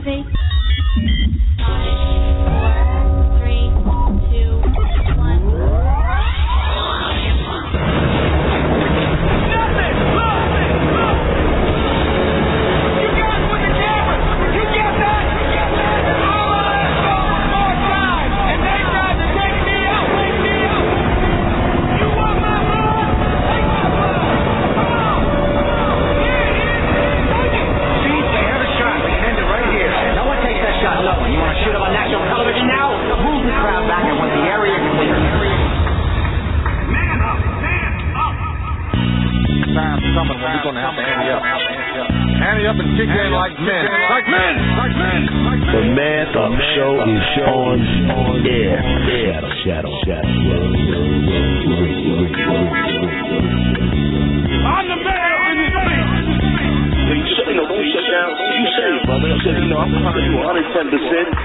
activate. 5, 4, 3, 2, 1. Coming when we're going to have to ante up. Ante up and kick in like men. Like men! Like men! The Man Up Show is on air. Shadow. I'm the man up in this place! Don't shut down. You say it, brother. I said, I'm behind you 110%.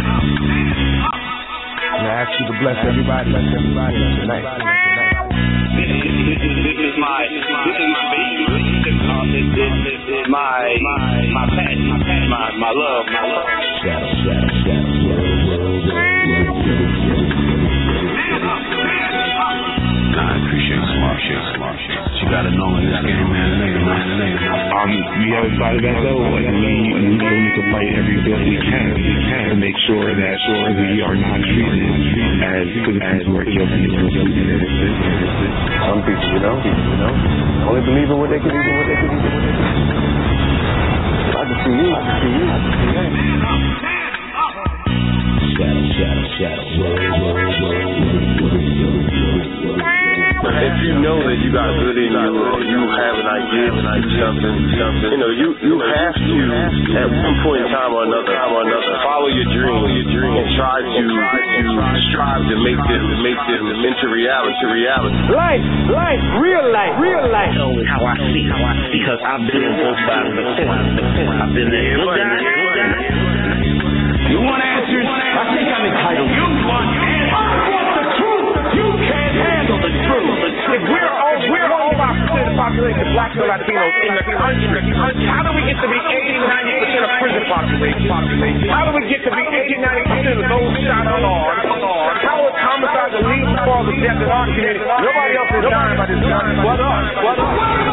And I ask you to bless everybody tonight. This is my baby. This is my passion, my love. Shadow. I appreciate smart shit. You gotta know in this game, man. We have decided that though, and we need to fight every bit we can to make sure that we are not treated as citizens who are guilty. Some people, only believe in what they can do. I can see you. If you know that you got good in you, or you have an idea to do something, you have to, at one point in time or another, follow your dream and try to strive to make them into reality. Life, real life. Tell me how I see, because I've been on both sides of the coin. I've been there. You want answers? I think I'm entitled. You want answers? I want the truth. You can't handle the truth. If we're all 5% of the population, blacks and Latinos in the country, how do we get to be 80-90% of prison population? How do we get to be 80-90% of those shot unarmed? How is homicide the leading cause of death in our community? Nobody else is dying by this gun. What up?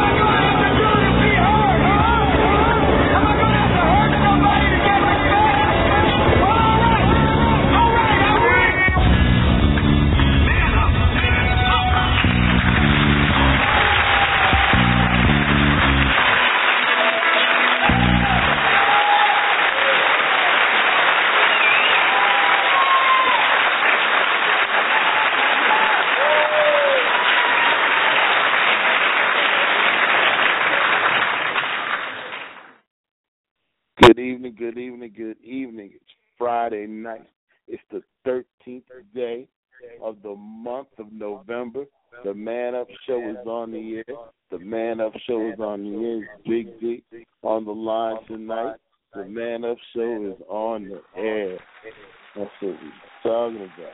Good evening. It's Friday night. It's the 13th day of the month of November. The Man Up Show is on the air. The Man Up Show is on the air. Big D on the line tonight. The Man Up Show is on the air. That's what we're talking about.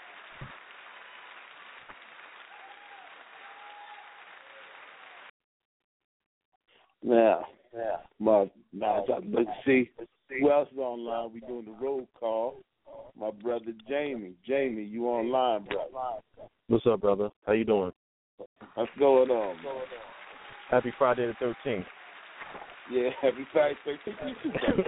Let's see who else is online. We're doing the roll call. My brother Jamie. Jamie, you online, brother? What's up, brother? How you doing? What's going on, man? Happy Friday the 13th. Yeah, happy Friday the 13th. You too, brother.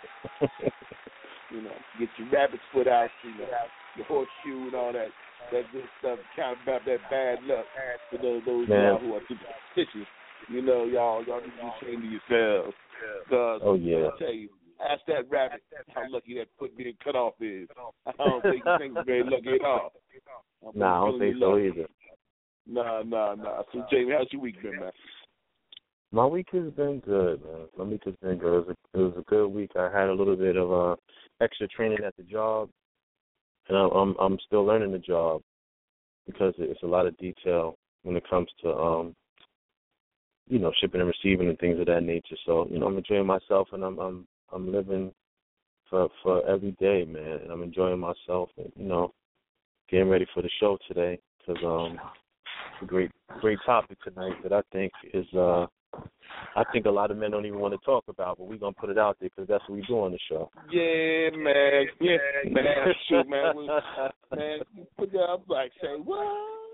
Get your rabbit's foot out, your horseshoe and all that good stuff. Count about that bad luck for those y'all who are superstitious. Y'all need to be ashamed of yourselves. Oh, yeah. I tell you, ask that rabbit how lucky that foot being cut off is. I don't think he's very lucky at all. I don't think so either. Nah. So, Jamie, how's your week been, man? My week has been good, man. It was a good week. I had a little bit of extra training at the job, and I'm still learning the job because it's a lot of detail when it comes to shipping and receiving and things of that nature. So, I'm enjoying myself, and I'm living for every day, man. And I'm enjoying myself, and getting ready for the show today because a great topic tonight that I think is I think a lot of men don't even want to talk about, but we're going to put it out there because that's what we do on the show. Yeah, man. Yeah, man. Shoot, man. Man, you put that up like, say, what?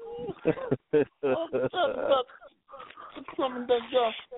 Something that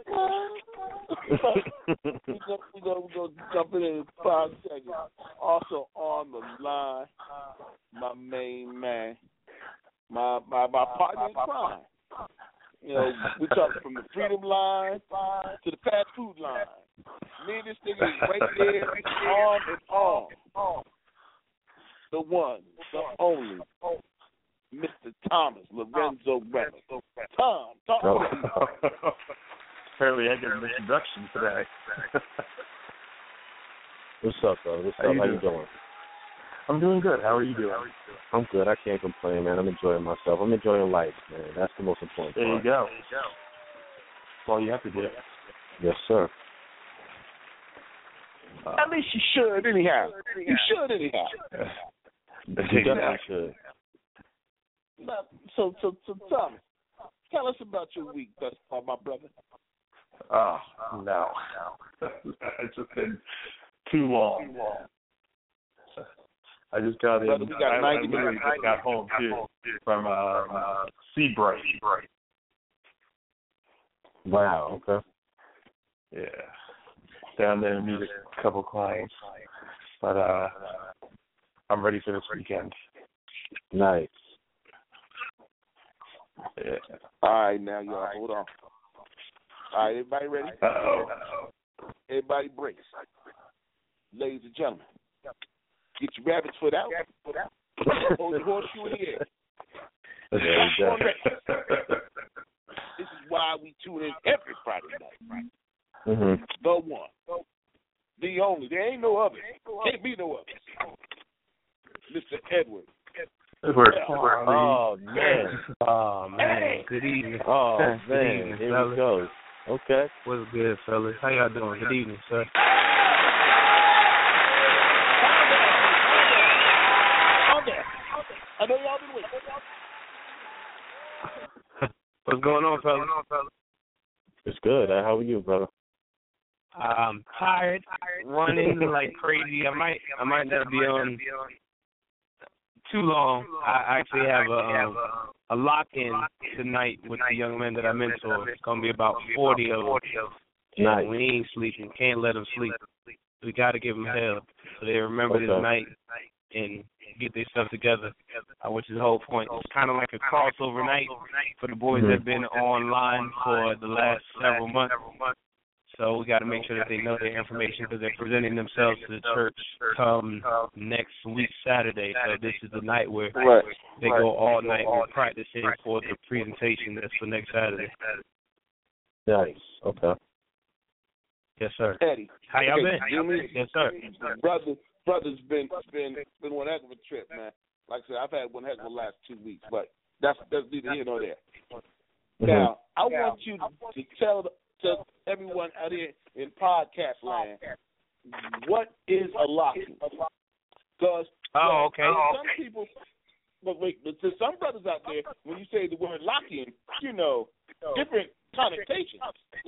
we're going to jump in 5 seconds. Also on the line, my main man, my partner in crime. You know, we talk from the freedom line to the fast food line. Me and this nigga is right there, arm in arm. The one, the only, Mr. Thomas Lorenzo Reynolds. Tom, talk to me. Apparently I get an introduction today. What's up, brother? What's up? How you doing? I'm doing good. How are you doing? I'm good. I can't complain, man. I'm enjoying myself. I'm enjoying life, man. That's the most important part. There you go. That's all you have to do. Yes, sir. At least you should, anyhow. You should, anyhow. You definitely should. So, Thomas, tell us about your week thus far, my brother. Oh, no. It's just been too long. I just got in. Brother, we got I literally just got home, too, from Seabright. Wow, okay. Yeah. Down there and meet a couple clients. But I'm ready for this weekend. Nice. Yeah. All right, now, y'all, hold on. All right, everybody ready? Uh-oh. Everybody brace. Ladies and gentlemen, get your rabbit's foot out. Hold your horseshoe in the air. There you go. This is why we tune in every Friday night. Mm-hmm. The one. The only. There ain't no other. Can't be no other. Mr. Edward. Oh, man. Oh, man. Hey. Good evening. Oh, man. Good evening, Here fellas. we go. Okay. What's good, fellas? How y'all doing? Good evening, sir. I know y'all been waiting. What's going on, fellas? It's good. How are you, brother? I'm tired, running like crazy. I might not be on too long. I actually have a lock-in tonight with the young men that I mentor. It's gonna be about 40 of them. Nice. We ain't sleeping. Can't let them sleep. We got to give them hell so they remember this night and get their stuff together, which is the whole point. It's kind of like a crossover night for the boys that have been online for the last several months. So we got to make sure that they know their information because they're presenting themselves to the church come next week, Saturday. So this is the night where they go all night. We're practicing for the presentation that's for next Saturday. Nice. Okay. Yes, sir. Eddie. How y'all been? Yes, sir. Brother's been one heck of a trip, man. Like I said, I've had one heck of a last 2 weeks, but that's neither here nor there. Now, I want you to tell everyone out here in podcast land what is a lock-in. Because some people, but to some brothers out there, when you say the word lock-in, different connotations.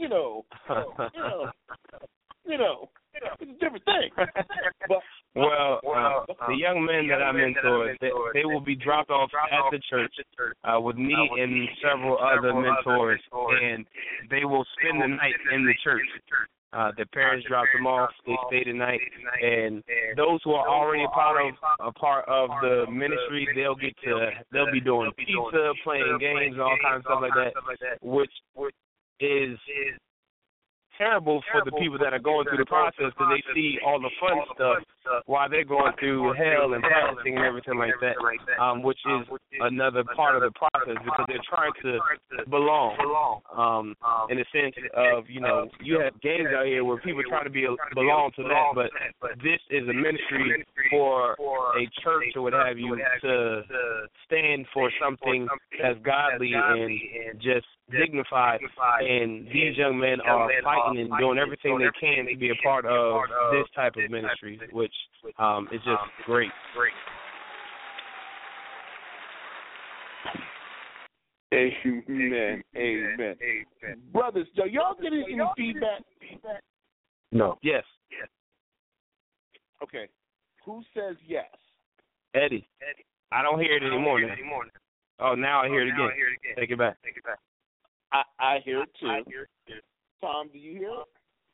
It's a different thing. But, the young men that I mentor, they will be dropped off at the church with me and several other mentors, and they will spend the night in the church. Their parents drop them off. They stay the night, and those who are already a part of the ministry, they'll be doing pizza, playing games, and all kinds of stuff like that, which is terrible for the people that are going through the process because they see all the fun stuff while they're going through hell and practicing and everything like that, which is another part of the process because they're trying to belong in the sense of, you have games out here where people try to belong to that, but this is a ministry for a church or what have you to stand for something that's godly and just dignified, and these young men are fighting and doing everything they can to be a part of this type of ministry, which is just great. Amen. Amen. Brothers, do y'all get any feedback? No. Yes. Okay. Who says yes? Eddie. I don't hear it anymore. Oh, now I hear it again. Take it back. I hear it too. Tom, do you hear it?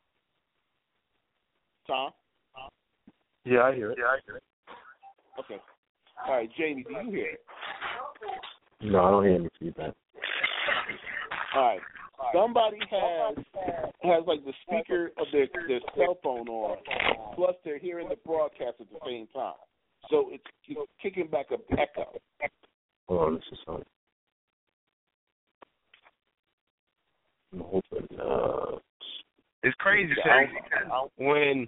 Tom? Yeah, I hear it. Okay. All right, Jamie, do you hear it? No, I don't hear any feedback. All right. Somebody has like the speaker of their cell phone on, plus they're hearing the broadcast at the same time. So it's kicking back an echo. Hold on, this is something. I'm hoping. It's crazy because when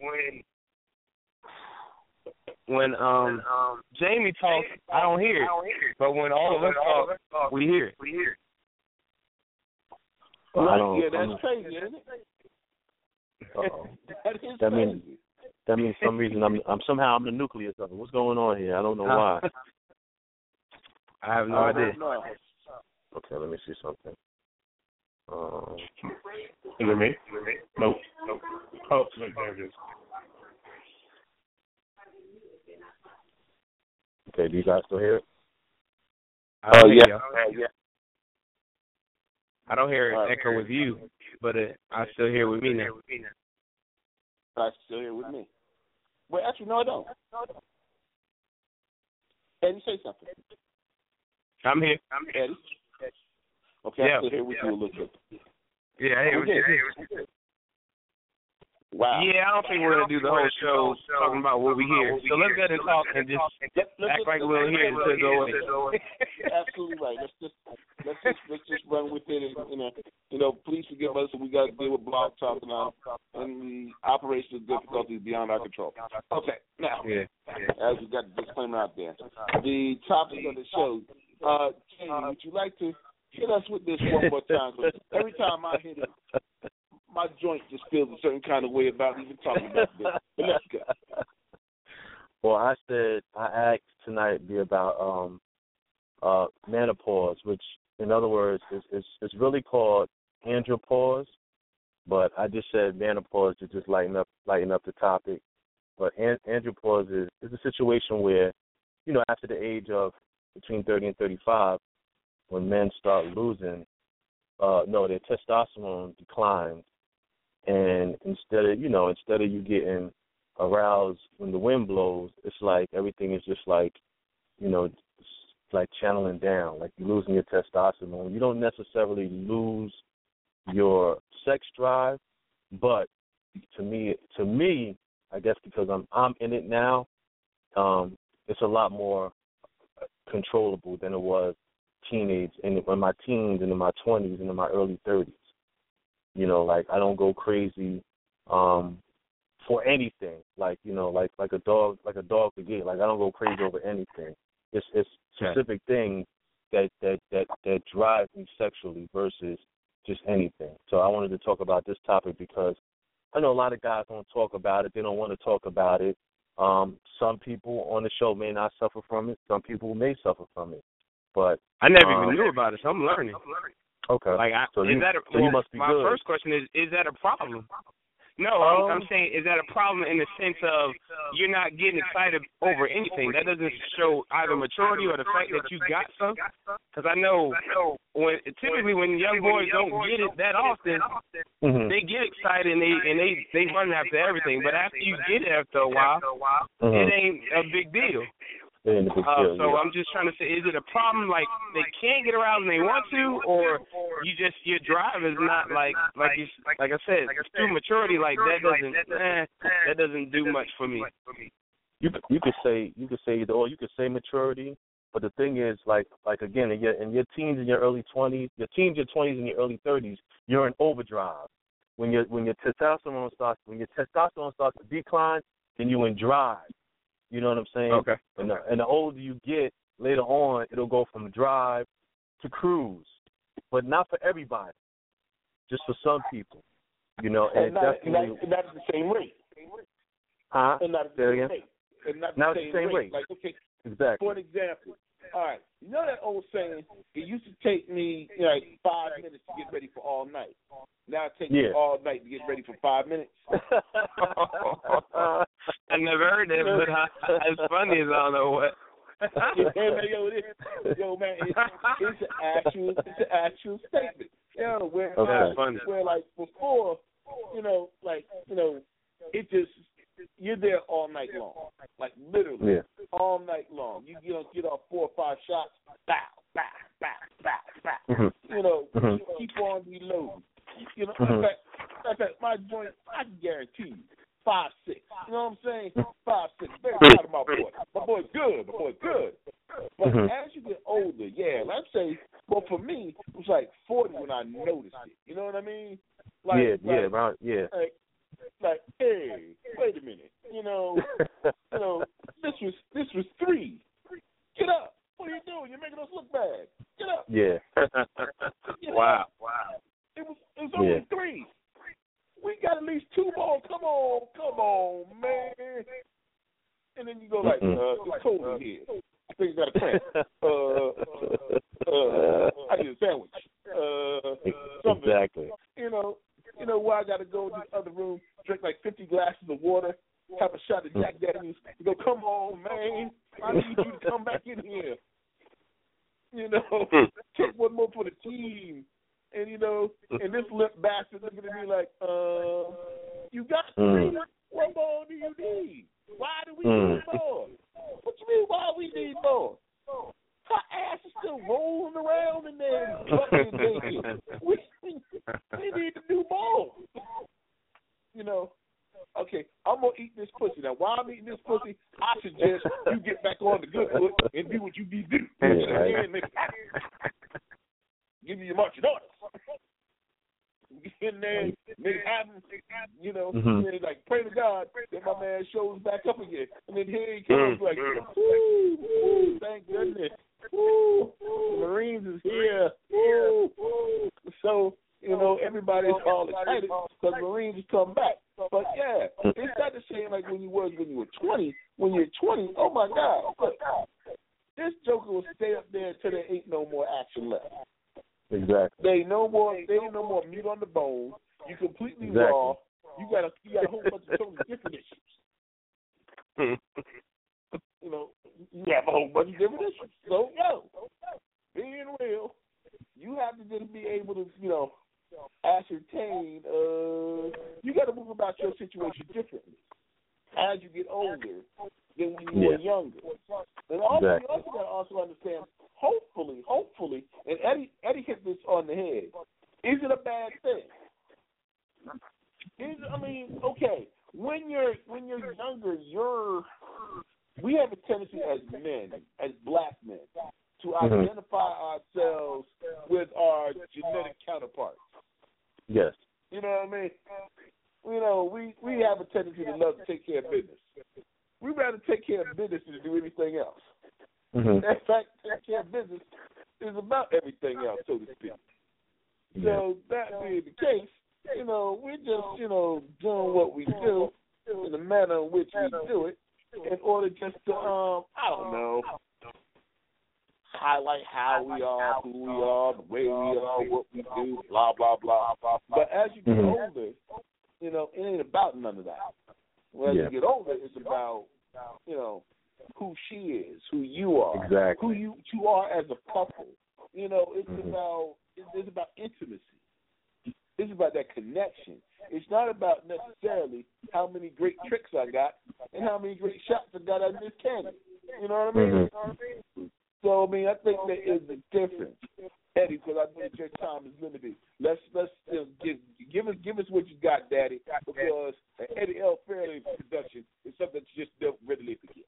Jamie talks, I don't hear it. But when all of us talk, we hear it. Right, yeah, that's crazy, isn't it? That means some reason I'm the nucleus of it. What's going on here? I don't know why. I have no idea. Okay, let me see something. Is it me? Nope. Oh, there it is. Okay, do you guys still hear it? Yeah. I don't hear it echo with you, but I still hear it with me now. I still hear it with me. Wait, actually, no, I don't. Eddie, say something. I'm here. Eddie? Okay, yeah. I still hear with you a little bit. Yeah, I hear with you. Wow. Yeah, I don't think we're going to do the whole show talking about what we hear. So let's go ahead and talk and just act like we don't hear it until it goes away. Absolutely right. Let's just run with it. And, please forgive us. We got to deal with Blog Talk now and the operational difficulties beyond our control. Okay, now, as we got the disclaimer out there, the topic of the show, Jamie, would you like to hit us with this one more time? Every time I hit it, my joint just feels a certain kind of way about even talking about this. But let's go. Well, I asked tonight be about menopause, which, in other words, is really called andropause, but I just said menopause to just lighten up the topic. But andropause is a situation where, after the age of between 30 and 35, when men start losing, their testosterone declines. And instead of you getting aroused when the wind blows, it's like everything is just like, it's like channeling down, like you're losing your testosterone. You don't necessarily lose your sex drive, but to me, I guess because I'm in it now, it's a lot more controllable than it was in my teens and in my 20s and in my early 30s. Like I don't go crazy for anything. Like a dog to get. Like I don't go crazy over anything. It's specific things that drive me sexually versus just anything. So I wanted to talk about this topic because I know a lot of guys don't talk about it. They don't want to talk about it. Some people on the show may not suffer from it. Some people may suffer from it. But I never even knew about it, so I'm learning. Okay. You must be my good. First question is that a problem? No, I'm saying, is that a problem in the sense of you're not getting excited over anything? That doesn't show either maturity or the fact that you got some. Because I know typically when young boys don't get it that often, they get excited and they run after everything. But after you get it after a while, it ain't a big deal. So I'm just trying to say, is it a problem like they can't get around and they want to, or your drive is not like I said, through maturity, like that doesn't do much for me. You could say either or. You could say maturity, but the thing is, like again, in your teens and your early 20s, your 20s and your early 30s, you're in overdrive. When your testosterone starts to decline, then you're in drive. You know what I'm saying? Okay. And the older you get, later on, it'll go from drive to cruise, but not for everybody. Just for some people, and not at the same rate. Huh? And not at the same rate. Not at the same rate. Like, okay, exactly. for an example, all right, You know that old saying, it used to take me like 5 minutes to get ready for all night. Now it takes me all night to get ready for 5 minutes. I never heard that, but as funny as I don't know what. Yo, man, it's an actual statement. Where like before, it just, you're there all night long, like literally all night long. You get off 4 or 5 shots, bow, bow, bow, bow, bow. You keep on reloading. In fact, my joint, I can guarantee you, 5, 6. You know what I'm saying? 5, 6. Very proud of my boy. My boy's good. But as you get older, let's say, well, for me, it was like 40 when I noticed it. You know what I mean? Like, hey, wait a minute. This was 3. Get up. What are you doing? You're making us look bad. Get up. Wow. It was only 3. We got at least 2 more. Come on, man. And then you go like, it's cold in here. I think you got a cramp. I need a sandwich. Something. Exactly. You know why I got to go to the other room, drink like 50 glasses of water, have a shot of Jack Daniels, and go, come on, man. I need you to come back in here. Take one more for the team. And, and this limp bastard looking at me like, you got 3? What more do you need? Why do we need more? What you mean, why we need more? Her ass is still rolling around in there. We need to do more. Okay, I'm going to eat this pussy. Now, while I'm eating this pussy, I suggest you get back on the good foot and do what you need to do. Give me your marching orders. Get in there, make it happen, and like pray to God that my man shows back up again. And then here he comes like, woo, thank goodness. Woo, the Marines is here. Woo. So, everybody's all excited because Marines has come back. But it's not the same like when you were 20. When you're 20, oh my God, look, this joker will stay up there until there ain't no more action left. Exactly. There ain't no more meat on the bone. You completely raw. You got a whole bunch of totally different issues. You have a whole bunch of different issues. So being real, you have to just be able to, ascertain. You got to move about your situation differently as you get older than when you were younger. And also, you also got to understand. Hopefully, and Eddie hit this on the head. Is it a bad thing? Okay. When you're younger, we have a tendency as men, as black men, to identify ourselves with our genetic counterparts. Yes. You know what I mean? We have a tendency to love to take care of business. We'd rather take care of business than to do anything else. In fact, taking care of business is about everything else, so to speak. So that being the case, we're just, doing what we do in the manner in which we do it in order just to, I don't know, highlight how we are, who we are, the way we are, what we do, blah, blah, blah, blah. But as you get older, it ain't about none of that. As you get older, it's about, who she is, who you are, who you are as a couple. It's about intimacy. It's about that connection. It's not about necessarily how many great tricks I got and how many great shots I got out of this cannon. You know what I mean? So I think there is a difference, Eddie, because I know that your time is limited. Let's give us what you got, Daddy, because an Eddie L. Fairley production is something that you just don't readily forget.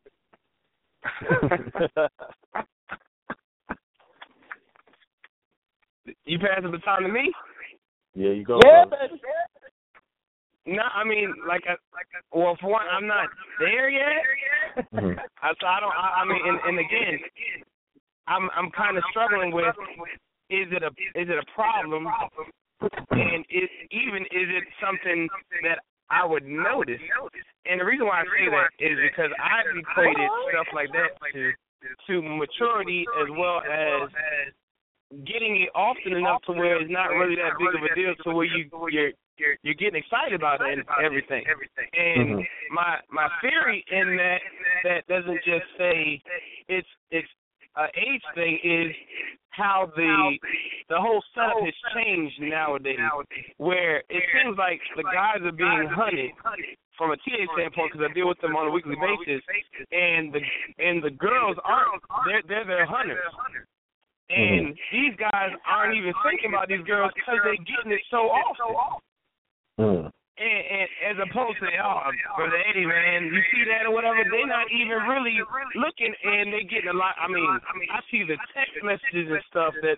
You pass the baton to me? Yeah, you go. Yeah, baby. No, well, for one, I'm not there yet. So and again, I'm kind of struggling with, is it a problem, and is it something that I would notice? And the reason why I say that is because I've equated stuff like that to to maturity as well as getting it often enough to where it's not really that big of a deal to where you're getting excited about it and everything. And my theory in that doesn't just say it's an age thing is how the whole setup has changed nowadays, where it seems like the guys are being hunted from a TA standpoint because I deal with them on a weekly basis, and the girls aren't. They're their hunters. And these guys aren't even thinking about these girls because they're getting it so often. And as opposed to, Brother Eddie, man, you see that or whatever, they're not even really looking, and they're getting a lot. I mean, I see the text messages and stuff that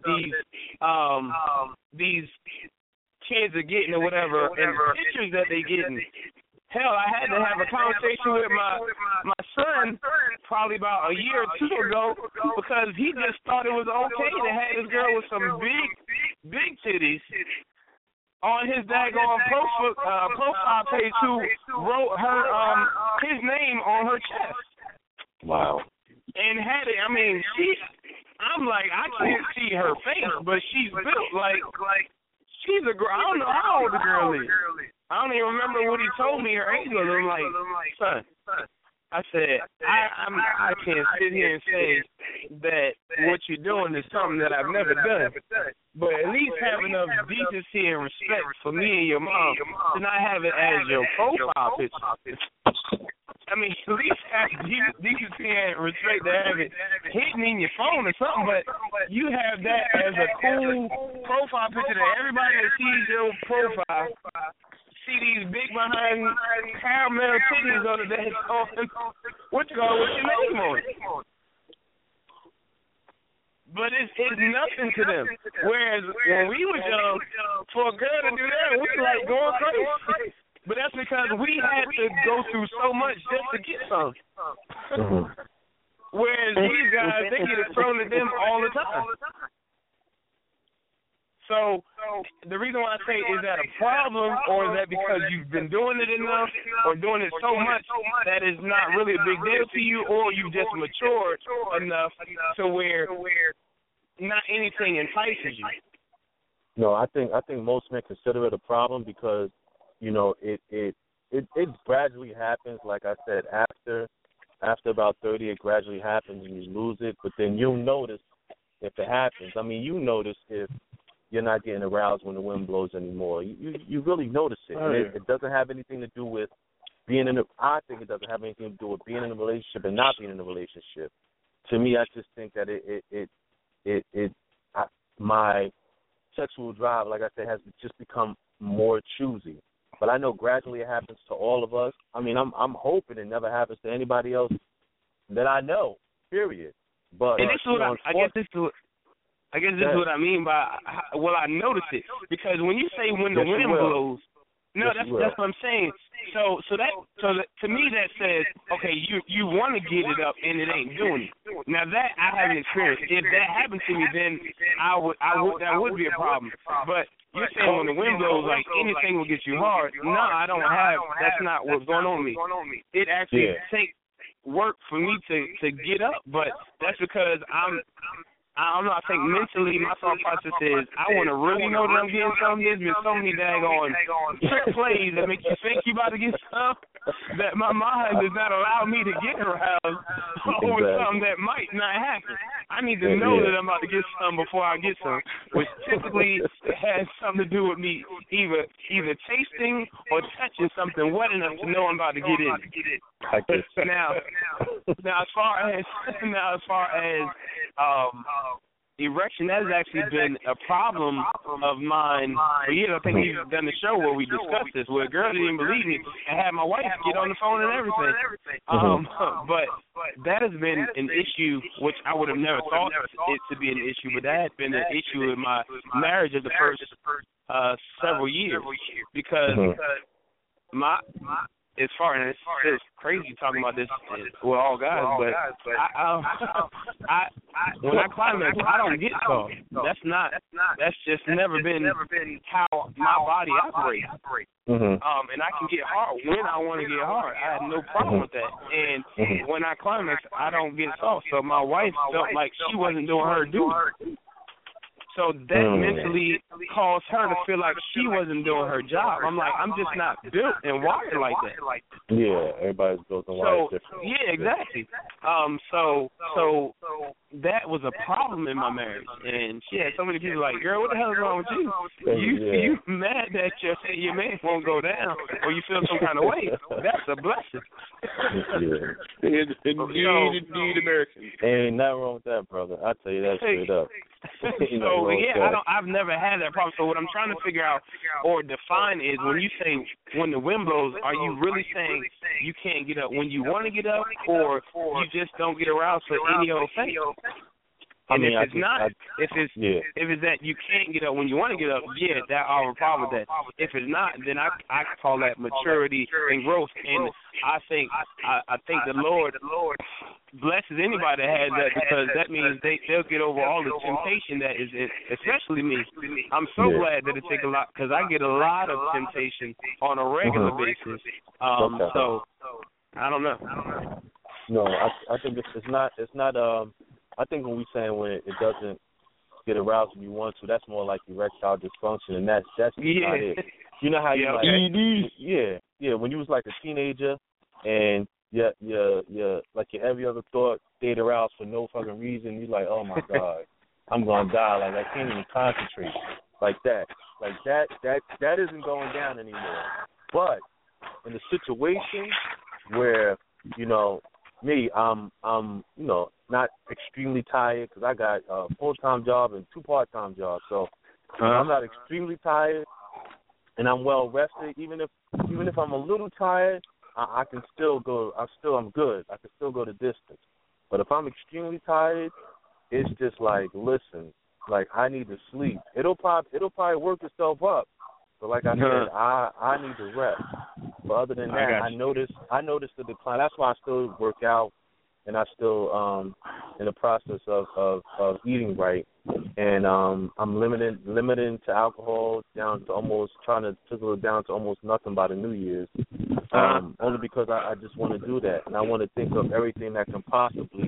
these kids are getting or whatever, and the pictures that they're getting. Hell, I had to have a conversation with my son probably about a year or two ago because he just thought it was okay to have this girl with some big titties on his daggone profile page who wrote her his name on her chest. Wow. And had it, I mean, I'm like, I can't see her face, but she's built like she's a girl. I don't know how old the girl is. I don't even remember what he told me her age was. I'm like, son, I said, I can't sit here and say that what you're doing is something that I've never done. But at least have enough decency and respect for me and your mom to not have it as your profile picture. I mean, at least have decency and respect to have it hidden in your phone or something, but you have that as a cool profile picture that everybody that sees your profile see these big behind caramel titties on the day what you call with your name on it. But it's nothing to them. Whereas when we were young, for a girl to do that, we were like going crazy. But that's because we had to go through so much just to get some. Whereas these guys, they get it thrown at them all the time. So the reason why I say, is that a problem, or is that because you've been doing it enough or doing it so much that it's not really a big deal to you, or you've just matured enough to where not anything entices you? No, I think most men consider it a problem because, you know, it gradually happens. Like I said, after about 30, it gradually happens and you lose it. But then you'll notice if it happens. I mean, you notice if you're not getting aroused when the wind blows anymore. You really notice it. And it doesn't have anything to do with being in I think it doesn't have anything to do with being in a relationship and not being in a relationship. To me, I just think that my sexual drive, like I said, has just become more choosy. But I know gradually it happens to all of us. I mean, I'm hoping it never happens to anybody else that I know, period. But and this is what I guess this is what I mean by, well, I notice it. Because when you say when the wind blows, no, that's what I'm saying. So to me that says, okay, you want to get it up and it ain't doing it. Now that I haven't experienced. If that happened to me, then that would be a problem. But you're saying when the wind blows, like anything will get you hard. No, I don't have. That's not what's going on with me. It actually takes work for me to get up, but that's because I don't know, I think mentally my thought process is I want to really know that I'm getting something. There's been so many daggone trick plays that make you think you about to get something that my mind does not allow me to get aroused over something that might not happen. I need to know that I'm about to get something before I get some, which typically has something to do with me either tasting or touching something wet enough to know I'm about to get in. Now as far as erection, that has actually been a problem of mine for years. I think we've done the show where we discussed this, where a girl didn't believe me and had my wife get on the phone and everything. But that has been an issue, which I would have never thought it to be an issue, but that had been an issue in my marriage of the first several years, because as far as it's crazy talking about this with all guys, but I when I climax, I don't get soft. That's just never been how my body operates. Mm-hmm. And I can get hard when I want to get hard. I have no problem with that. And when I climax, I don't get soft. So my wife felt like she wasn't doing her duty. So that mentally caused her to feel like she wasn't doing her job. I'm like, I'm just not built and wired like that. Yeah, everybody's built and wired different. Yeah, exactly. So that was a problem in my marriage. And she had so many people like, girl, what the hell is wrong with you? You mad that your man won't go down or you feel some kind of way. That's a blessing. Indeed, Americans. Ain't nothing wrong with that, brother. I tell you that straight up. So I've never had that problem. So what I'm trying to figure out or define is when you say when the wind blows, are you really saying you can't get up when you want to get up, or you just don't get aroused for any old thing? And if it's that you can't get up when you want to get up, that I have a problem with that. If it's not, then I call that maturity and growth. And I think the Lord blesses anybody that has that, because that means they'll get over all the temptation that is, especially me. I'm so glad that it takes a lot, because I get a lot of temptation on a regular basis. So I don't know. No, I think it's not. I think when we saying when it doesn't get aroused when you want to, that's more like erectile dysfunction, and that's not it. You know how you like when you was like a teenager and your like your every other thought stayed aroused for no fucking reason. You're like, oh my God, I'm gonna die. Like I can't even concentrate. Like that isn't going down anymore. But in a situation where me, I'm not extremely tired because I got a full-time job and 2 part-time jobs. So I'm not extremely tired, and I'm well rested. Even if I'm a little tired, I can still go. I'm good. I can still go the distance. But if I'm extremely tired, it's just like, listen, like I need to sleep. It'll probably work itself up. But like I said, I need to rest. But other than that, I noticed the decline. That's why I still work out, and I still in the process of eating right. And I'm limiting to alcohol down to almost trying to trickle it down to almost nothing by the New Year's. Only because I just want to do that, and I want to think of everything that can possibly,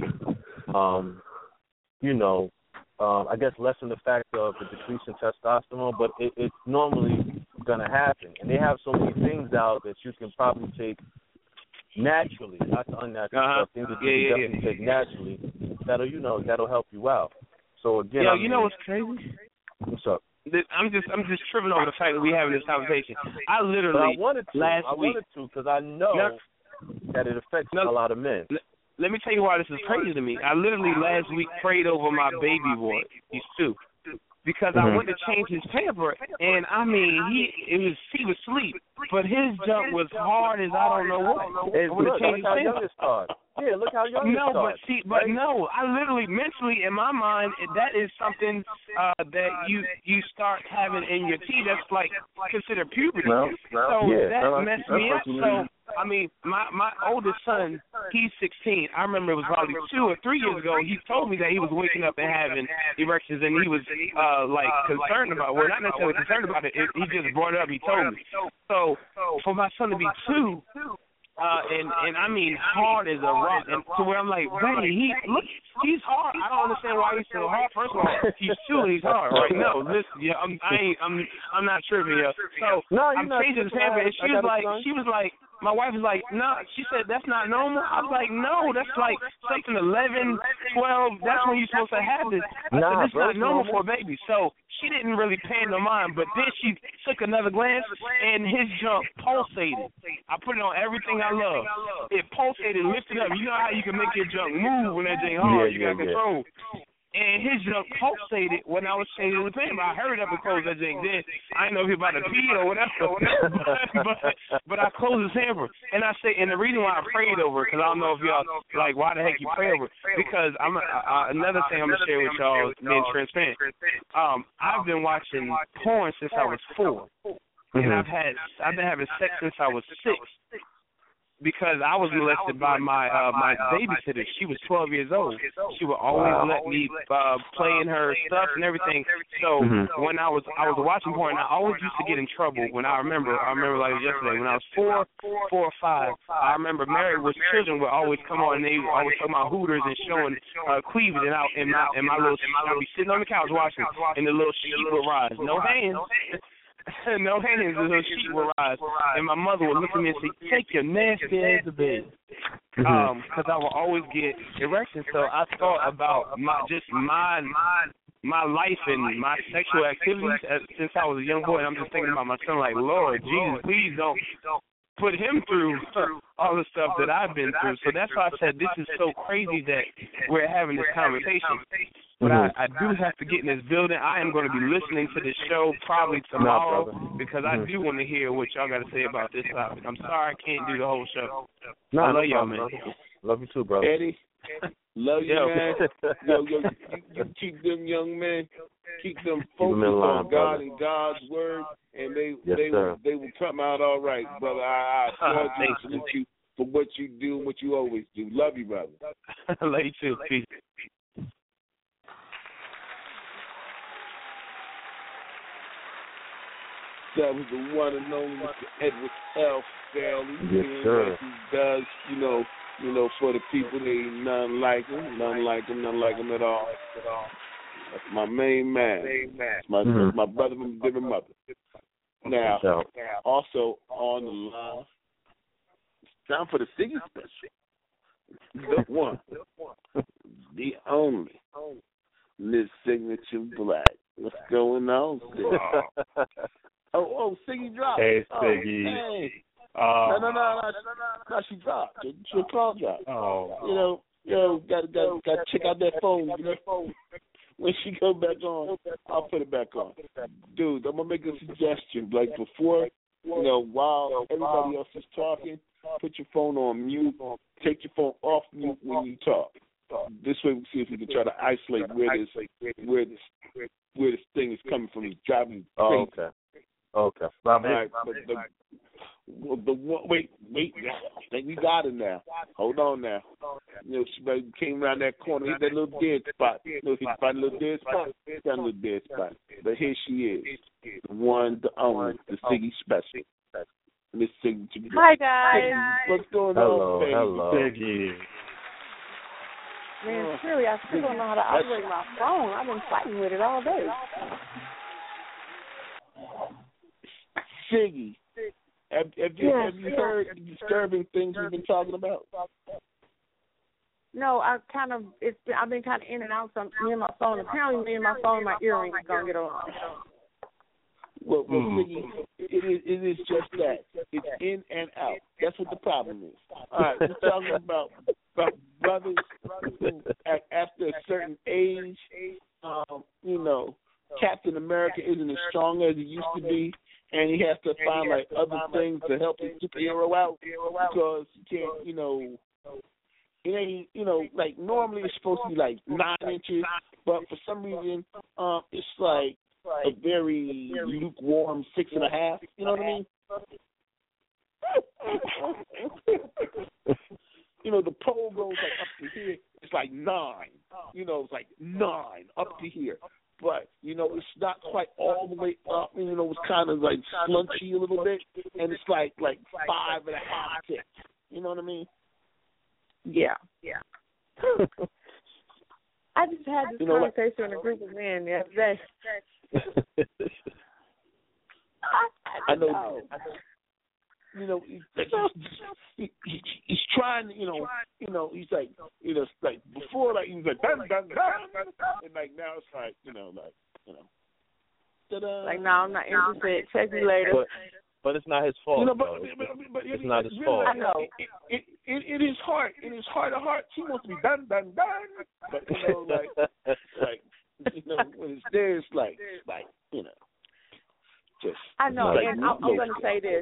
I guess lessen the fact of the decrease in testosterone, but it's normally going to happen. And they have so many things out that you can probably take naturally, not the unnatural stuff, things that you can definitely take naturally that'll help you out. So again, what's crazy? What's up? I'm just tripping over the fact that we're having this conversation. I literally wanted to because I know that it affects a lot of men. Let me tell you why this is crazy to me. I literally last week prayed over my baby boy. He's 2. Because I went to change his pamper, and I mean, he was asleep, but his jump was hard as I don't know what. Look how young it started. Yeah, look how young it started. I literally mentally in my mind that is something that you start having in your teeth that's like considered puberty. That messed me up. So I mean, my oldest son, he's 16. I remember it was probably 2 or 3 years ago. He told me that he was waking up and having erections, and he was concerned about. Well, not necessarily concerned about it. He just brought it up. He told me. So for my son to be 2. And I mean hard as a rock, and to where I'm like, Benny, he's hard. I don't understand why he's so hard. First of all, he's 2 and he's hard. Right? No, listen, I'm not tripping here. So I'm changing the pamper, and she was like. My wife was like, no. She said, that's not normal. I was like, no, that's like something 11, 12. That's when you're supposed to have this. I said, this is not normal for a baby. So she didn't really pay no mind. But then she took another glance, and his junk pulsated. I put it on everything I love. It pulsated, lifted up. You know how you can make your junk move when that thing hard. You got control. And his junk pulsated when I was changing the pamper. I hurried up and closed that thing. Then I didn't know if he was about to pee or whatever. but I closed his pamper. And I say, and the reason why I prayed over it, because I don't know if y'all like why the heck you pray over it. Because another thing I'm gonna share with y'all, being transparent. I've been watching porn since I was 4, and I've been having sex since I was 6. because I was molested by my my babysitter. She was 12 years old. She would always let me play in her stuff and everything. So when I was watching porn, I always used to get in trouble. When I remember like yesterday, when I was 4 or 5, I remember Married with Children would always come on, and they would always talk about Hooters and showing cleavage, and my little I'd be sitting on the couch watching, and the little sheet would rise, no hands. No hands, the little sheet would rise, and my mother would look at me and say, "Take your nasty ass to bed," because I would always get erections. So I thought about my life and my sexual activities since I was a young boy, and I'm just thinking about my son, like, Lord Jesus, please don't put him through all the stuff that I've been through. So that's why I said this is so crazy that we're having this conversation. But I do have to get in this building. I am going to be listening to this show probably tomorrow because I do want to hear what y'all got to say about this topic. I'm sorry I can't do the whole show. I love y'all, man. Love you too, brother. Eddie, love you, man. You keep them young men, keep them focused on God and God's word, and they will come out all right, brother. I applaud you and salute you for what you do and what you always do. Love you, brother. Love you too. Peace. That was the one and only Mr. Edward L. Fairley. Yes, sir. He does, you know, for the people, they none like him at all. That's my main man. My brother from a different mother. Now, also on the line, it's time for the Siggy special. The one, the only, Miss Signature Black. What's going on, Siggy? Oh, Siggy dropped. Hey, Siggy. Hey. No, she dropped. She call dropped. Oh. Gotta check out that phone. When she go back on, I'll put it back on. Dude, I'm gonna make a suggestion. Like before, while everybody else is talking, put your phone on mute. Take your phone off mute when you talk. This way, we see if we can try to isolate where this thing is coming from. It's driving me crazy. Okay. All right, wait. I think we got it now. Hold on now. She came around that corner, hit that little dead spot. Got a little dead spot. But here she is, the one, the only, the Siggy special. Miss Siggy. Hi, guys. What's going on, baby? Hello. Siggy. Man, really, I still don't know how to operate my phone. I've been fighting with it all day. Siggy, have you heard the disturbing things we've been talking about? No, I've been kind of in and out. So me and my phone. Apparently, me and my phone and my earrings are gonna get along. Well, Siggy, it is just that. It's in and out. That's what the problem is. All right, we're talking about brothers who, after a certain age, Captain America isn't as strong as he used to be, and he has to find like other things to help his superhero out because he can't, it ain't, like normally it's supposed to be like 9 inches, but for some reason, it's like a very lukewarm 6.5. You know what I mean? The pole goes like up to here. It's like 9. It's like 9 up to here. But, it's not quite all the way up. It's kind of like slunchy a little bit. And it's like 5.5, 6. You know what I mean? Yeah. I just had this conversation with a group of men the other day. I know. He's trying to, he's like, like before, like he was like, dun, dun, dun, and like now it's like, ta-da. Like, no, I'm not interested. Check me later. But it's not his fault. But it's not his fault. I know. It is hard. It is heart to heart. He wants to be dun, dun, dun. But when it's there, it's like, just. I know, and I'm going to say this.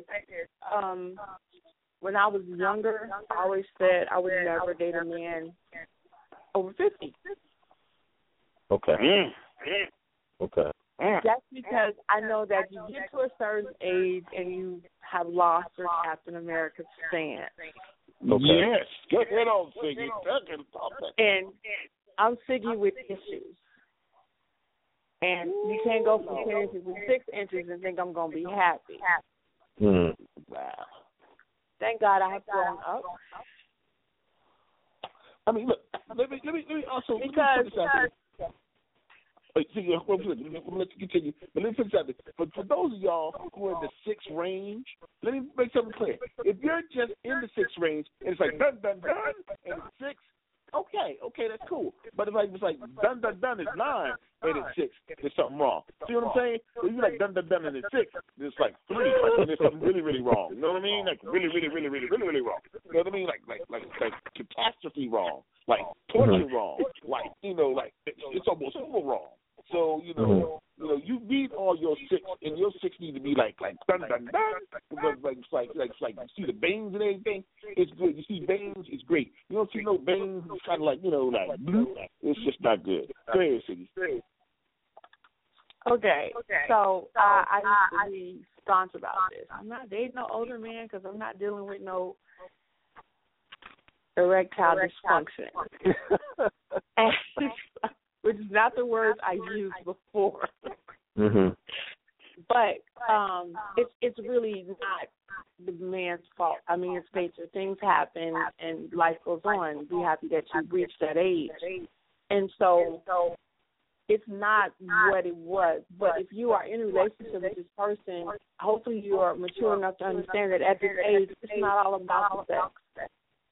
When I was younger, I always said I would never date a man over 50. Okay. That's because I know that you get to a certain age and you have lost your Captain America stance. Okay. Yes. Go ahead on, Siggy. And I'm Siggy with issues. And you can't go from 10 inches to 6 inches and think I'm going to be happy. Wow. Thank God I have grown up. I mean, look, let me also because let me continue. But let me put this out there. For those of y'all who are in the 6 range, let me make something clear. If you're just in the 6 range and it's like dun dun dun and it's 6, okay, that's cool. But if it's like dun dun dun is 9 and it's 6, there's something wrong. See what I'm saying? If you're like dun dun dun and it's 6, it's like 3, and there's something really, really wrong. You know what I mean? Like really, really, really, really, really, really wrong. You know what I mean? Like catastrophe wrong. Like torture wrong. Like like it's almost super wrong. So you read all your 6, and your 6 need to be like dun dun dun. Because it's like you see the bangs and everything. It's good. You see bangs, it's great. You don't see no bangs. It's kind of like like blue. It's just not good. Go ahead, Siggy. Okay. So I used to be staunch about this. I'm not dating no older man because I'm not dealing with no erectile dysfunction. Which is not the words I used before. But it's really not the man's fault. I mean, it's nature. Things happen and life goes on. Be happy that you've reached that age. And so it's not what it was. But if you are in a relationship with this person, hopefully you are mature enough to understand that at this age, it's not all about the sex.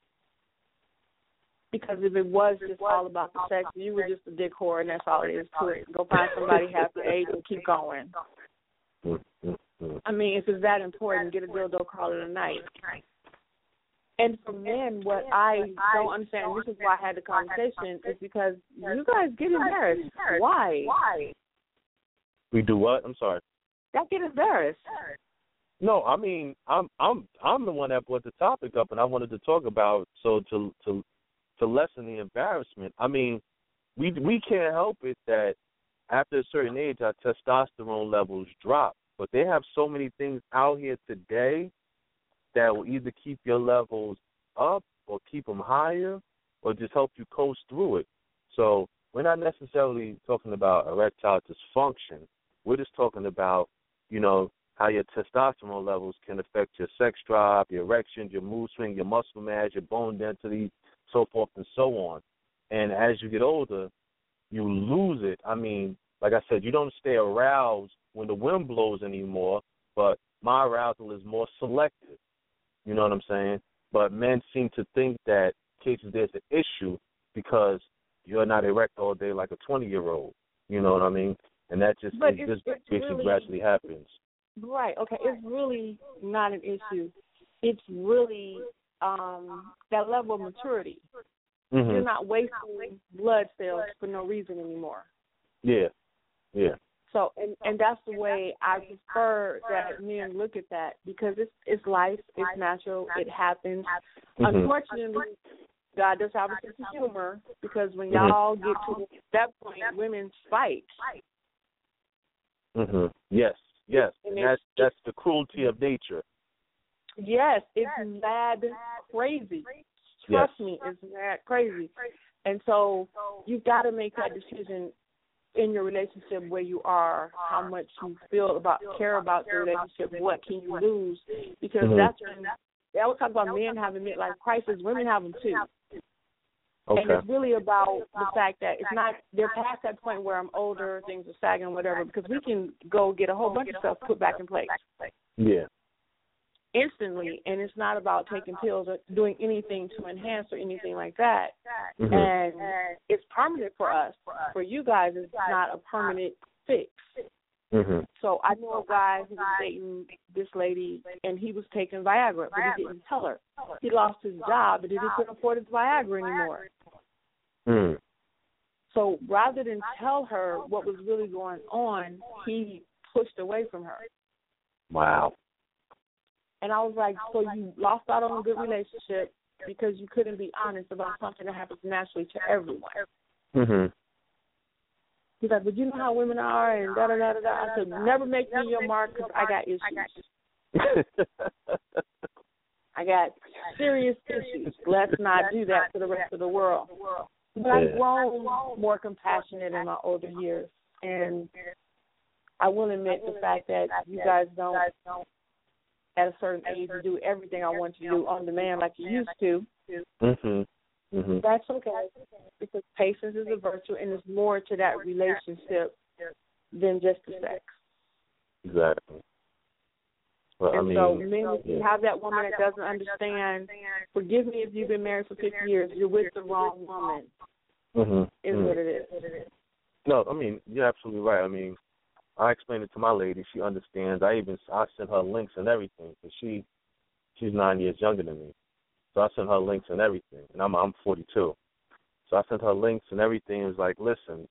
Because if it was just all about the sex, you were just a dick whore, and that's all it is to it. Go find somebody half your age and keep going. I mean, if it's that important, get a dildo, call it a night. And for men, what I don't understand, and this is why I had the conversation, is because you guys get embarrassed. Why? We do what? I'm sorry. Y'all get embarrassed. No, I mean, I'm the one that brought the topic up, and I wanted to talk about to lessen the embarrassment. I mean, we can't help it that after a certain age our testosterone levels drop. But they have so many things out here today that will either keep your levels up or keep them higher or just help you coast through it. So we're not necessarily talking about erectile dysfunction. We're just talking about, how your testosterone levels can affect your sex drive, your erections, your mood swing, your muscle mass, your bone density, so forth and so on. And as you get older, you lose it. I mean, like I said, you don't stay aroused when the wind blows anymore, but my arousal is more selective. You know what I'm saying? But men seem to think that in cases there's an issue because you're not erect all day like a 20-year-old. You know what I mean? And that just basically gradually happens. Right. Okay. It's really not an issue. It's really that level of maturity. You're not wasting blood cells for no reason anymore. Yeah. So, and that's the way I prefer that men look at that, because it's life, it's natural, it happens. Unfortunately, God does have a sense of humor, because when y'all get to that point, women fight. Yes, and that's the cruelty of nature. Yes, it's mad crazy. Trust me, it's mad crazy. And so you've got to make that decision in your relationship where you are, how much you care about the relationship, what can you lose, because that's when they always talk about men having midlife crisis, women have them too. Okay. And it's really about the fact that it's not, they're past that point where I'm older, things are sagging, whatever, because we can go get a whole bunch of stuff put back in place. Yeah. Instantly, and it's not about taking pills or doing anything to enhance or anything like that. And it's permanent for us. For you guys, it's not a permanent fix. So I know a guy who was dating this lady, and he was taking Viagra, but he didn't tell her. He lost his job, and he couldn't afford his Viagra anymore. So rather than tell her what was really going on, he pushed away from her. Wow. And I was like, so you lost out on a good relationship because you couldn't be honest about something that happens naturally to everyone. He's like, but you know how women are, and da-da-da-da-da. I said, never make me your mark because I got issues. I got serious issues. Let's not do that to the rest of the world. But I've grown more compassionate in my older years. And I will admit the fact that you guys don't, at a certain age, do everything I want you to do on demand like you used to. That's okay, because patience is a virtue, and there's more to that relationship than just the sex. Exactly. Well, and so men, if you have that woman that doesn't understand, forgive me if you've been married for 50 years, you're with the wrong woman, is what it is. No, I mean, you're absolutely right. I mean, I explained it to my lady. She understands. I sent her links and everything, because she's 9 years younger than me. So I sent her links and everything, and I'm 42. So I sent her links and everything. It was like, listen,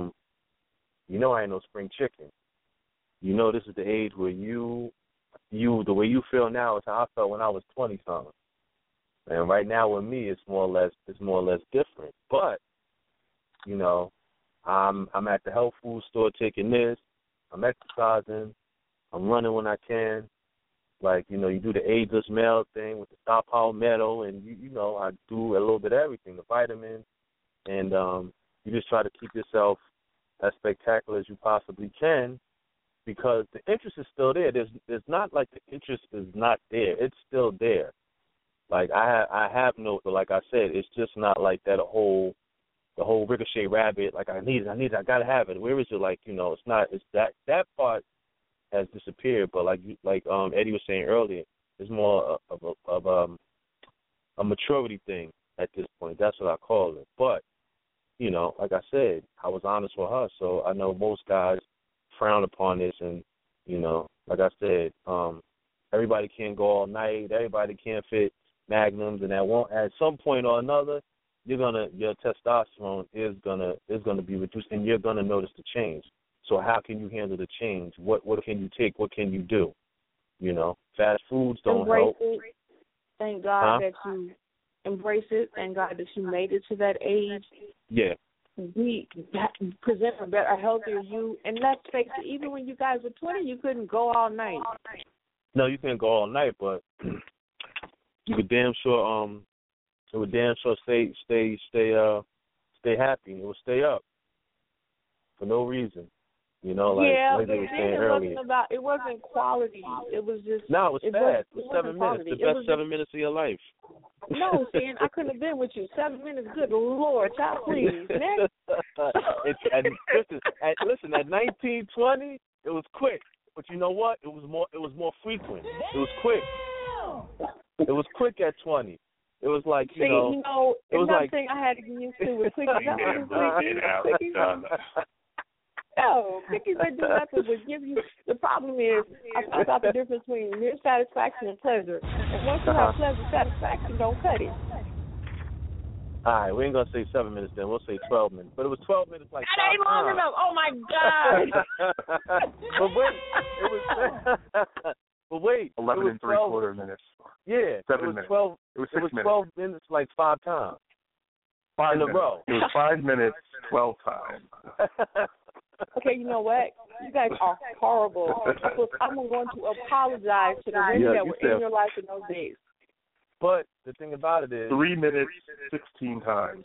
you know I ain't no spring chicken. You know this is the age where you the way you feel now is how I felt when I was 20-something. And right now with me, it's more or less different. But you know, I'm at the health food store taking this. I'm exercising. I'm running when I can. Like, you know, you do the ageless male thing with the Star Power medal, and you know, I do a little bit of everything, the vitamins, and you just try to keep yourself as spectacular as you possibly can, because the interest is still there. There's not like the interest is not there. It's still there. Like I have no, like I said, it's just not like that the whole Ricochet Rabbit. Like I gotta have it. Where is it? Like, you know, it's not. It's that part has disappeared, but like Eddie was saying earlier, it's more of a maturity thing at this point. That's what I call it. But you know, like I said, I was honest with her, so I know most guys frown upon this, and you know, like I said, everybody can't go all night. Everybody can't fit magnums, and at some point or another, your testosterone is gonna be reduced, and you're gonna notice the change. So how can you handle the change? What can you take? What can you do? You know, fast foods don't help. It. Thank God that you embrace it. Thank God that you made it to that age. Yeah. We present a healthier you. And let's face it, even when you guys were 20, you couldn't go all night. No, you couldn't go all night, but you could damn sure stay happy. It would stay up for no reason. You know, like they were saying earlier. It wasn't quality. It was just. No, it was fast. It was 7 minutes. The best 7 minutes of your life. No, see, I couldn't have been with you. 7 minutes. Good Lord, child, please. Next. Listen, at 19, 20, it was quick. But you know what? It was more frequent. It was quick. It was quick at 20. It was like, it was like thing I had to get used to with quickies. No, quickies don't do nothing but give you. The problem is, I found out the difference between mere satisfaction and pleasure. And once you have pleasure, satisfaction don't cut it. All right, we ain't gonna say 7 minutes then. We'll say 12 minutes. But it was 12 minutes like. That ain't long enough. Oh my God. But wait, But wait, 11 and 3/4 minutes. Yeah, 7 minutes. 12. It was 6 minutes. 12 minutes like 5 times. 5 in minutes. a row. It was 5 minutes, 12 times. Okay, you know what? You guys are horrible. I'm going to apologize to the women that were in your life in those days. But the thing about it is 3 minutes, 16 times.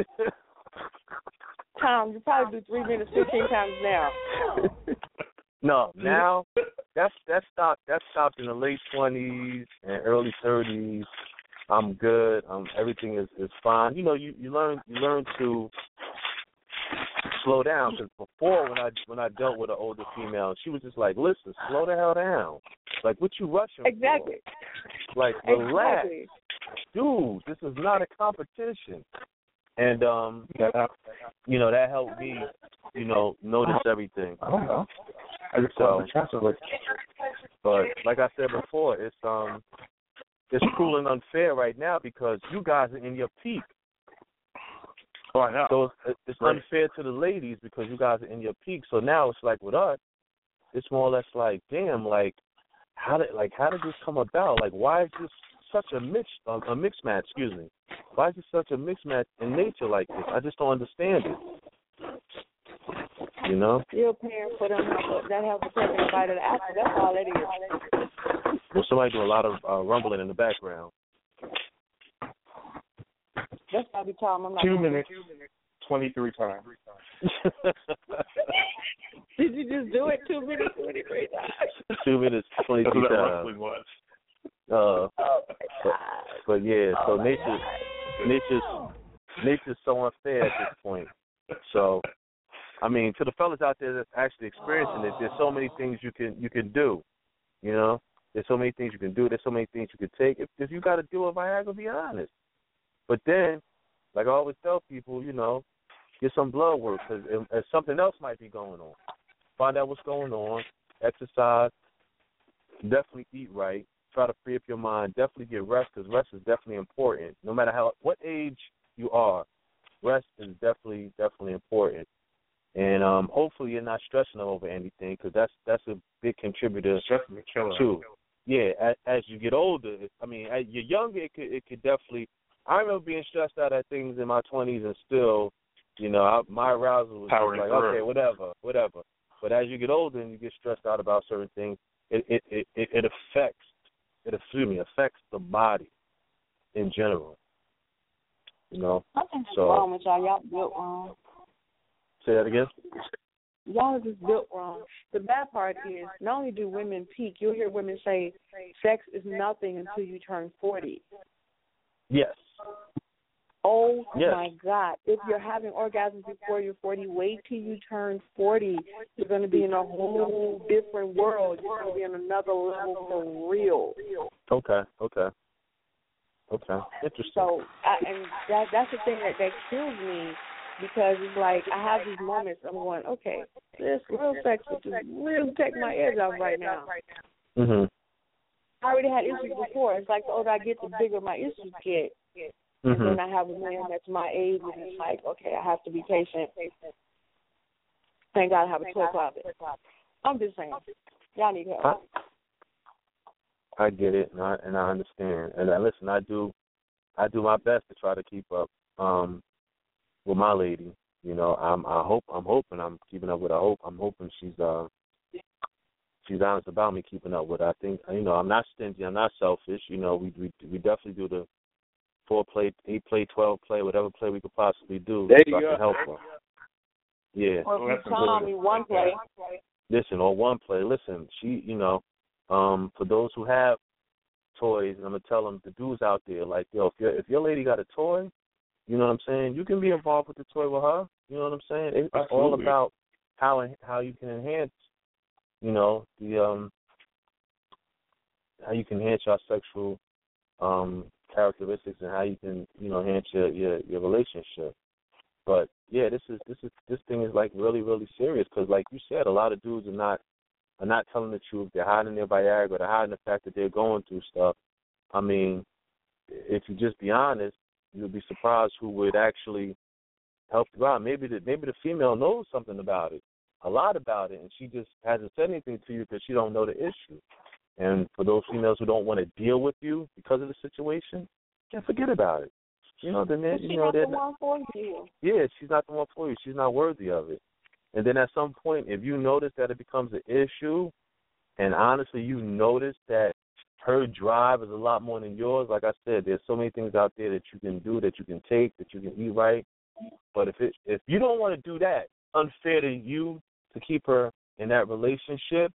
Tom, you probably do 3 minutes 15 times now. No, now that stopped in the late 20s and early 30s. I'm good. Everything is fine. You know, you learn to slow down, because before when I dealt with an older female, she was just like, listen, slow the hell down. Like, what you rushing Exactly. for? Like, relax. Exactly. Dude, this is not a competition. And, that helped me, notice everything. I don't know. I just But like I said before, it's cruel and unfair right now because you guys are in your peak. Oh, I know. So it's unfair to the ladies because you guys are in your peak. So now it's like with us, it's more or less like, damn, like how did this come about? Like, why is this such a mixed match? Excuse me. Why is it such a mixed match in nature like this? I just don't understand it. You know? You're paying for them that help to take a bite of the apple. That's all it is. Well, somebody doing a lot of rumbling in the background. That's why we tell them I'm not 2 minutes, 23 times. Did you just do it 2 minutes, 23 times? 2 minutes, 23 That's what that times. wrestling was. But yeah, so nature's so unfair at this point. So, I mean, to the fellas out there that's actually experiencing it, there's so many things you can do. You know, there's so many things you can do. There's so many things you can take. If you got to do a Viagra, be honest. But then, like I always tell people, you know, get some blood work because something else might be going on. Find out what's going on. Exercise. Definitely eat right. Try to free up your mind. Definitely get rest because rest is definitely important. No matter what age you are, rest is definitely important. And hopefully you're not stressing over anything because that's a big contributor too. Yeah, as you get older, I mean, as you're younger, it could definitely. I remember being stressed out at things in my 20s and still, you know, my arousal was like, okay, whatever. But as you get older and you get stressed out about certain things, it affects the body in general. You know. I think that's wrong with y'all. Y'all built wrong. Say that again? Y'all are just built wrong. The bad part is, not only do women peak, you'll hear women say, sex is nothing until you turn 40. Yes. Oh, yes. My God. If you're having orgasms before you're 40, wait till you turn 40. You're going to be in a whole different world. You're going to be on another level for real. Okay. Interesting. So, and that's the thing that kills me. Because it's like I have these moments I'm going, okay, this real sex will just really take my edge off right now. Mm-hmm. I already had issues before. It's like the older I get, the bigger my issues get. Mm-hmm. And then I have a man that's my age, and it's like, okay, I have to be patient. Thank God I have a toy closet. I'm just saying, y'all need help. I get it, and I understand. And listen, I do my best to try to keep up. With my lady, you know, I'm hoping I'm keeping up with her. I'm hoping she's honest about me keeping up with her. I think, you know, I'm not stingy, I'm not selfish. You know, we definitely do the 4-play, 8-play, 12-play, whatever play we could possibly do there so I can help her. Yeah. Or if you tell me one play. Listen, or one play. Listen, she, you know, for those who have toys, and I'm gonna tell them, the dudes out there, like, yo, if your lady got a toy, you know what I'm saying? You can be involved with the toy with her. You know what I'm saying? It's Absolutely. all about how you can enhance, you know, the how you can enhance your sexual characteristics and how you can, you know, enhance your relationship. But yeah, this thing is like really, really serious because, like you said, a lot of dudes are not telling the truth. They're hiding their Viagra. They're hiding the fact that they're going through stuff. I mean, if you just be honest, you'll be surprised who would actually help you out. Maybe the female knows something about it, a lot about it, and she just hasn't said anything to you because she don't know the issue. And for those females who don't want to deal with you because of the situation, yeah, forget about it. You know, then she's not the one for you. Yeah, she's not the one for you. She's not worthy of it. And then at some point, if you notice that it becomes an issue, and honestly you notice that her drive is a lot more than yours. Like I said, there's so many things out there that you can do, that you can take, that you can eat right. But if you don't want to do that, unfair to you to keep her in that relationship,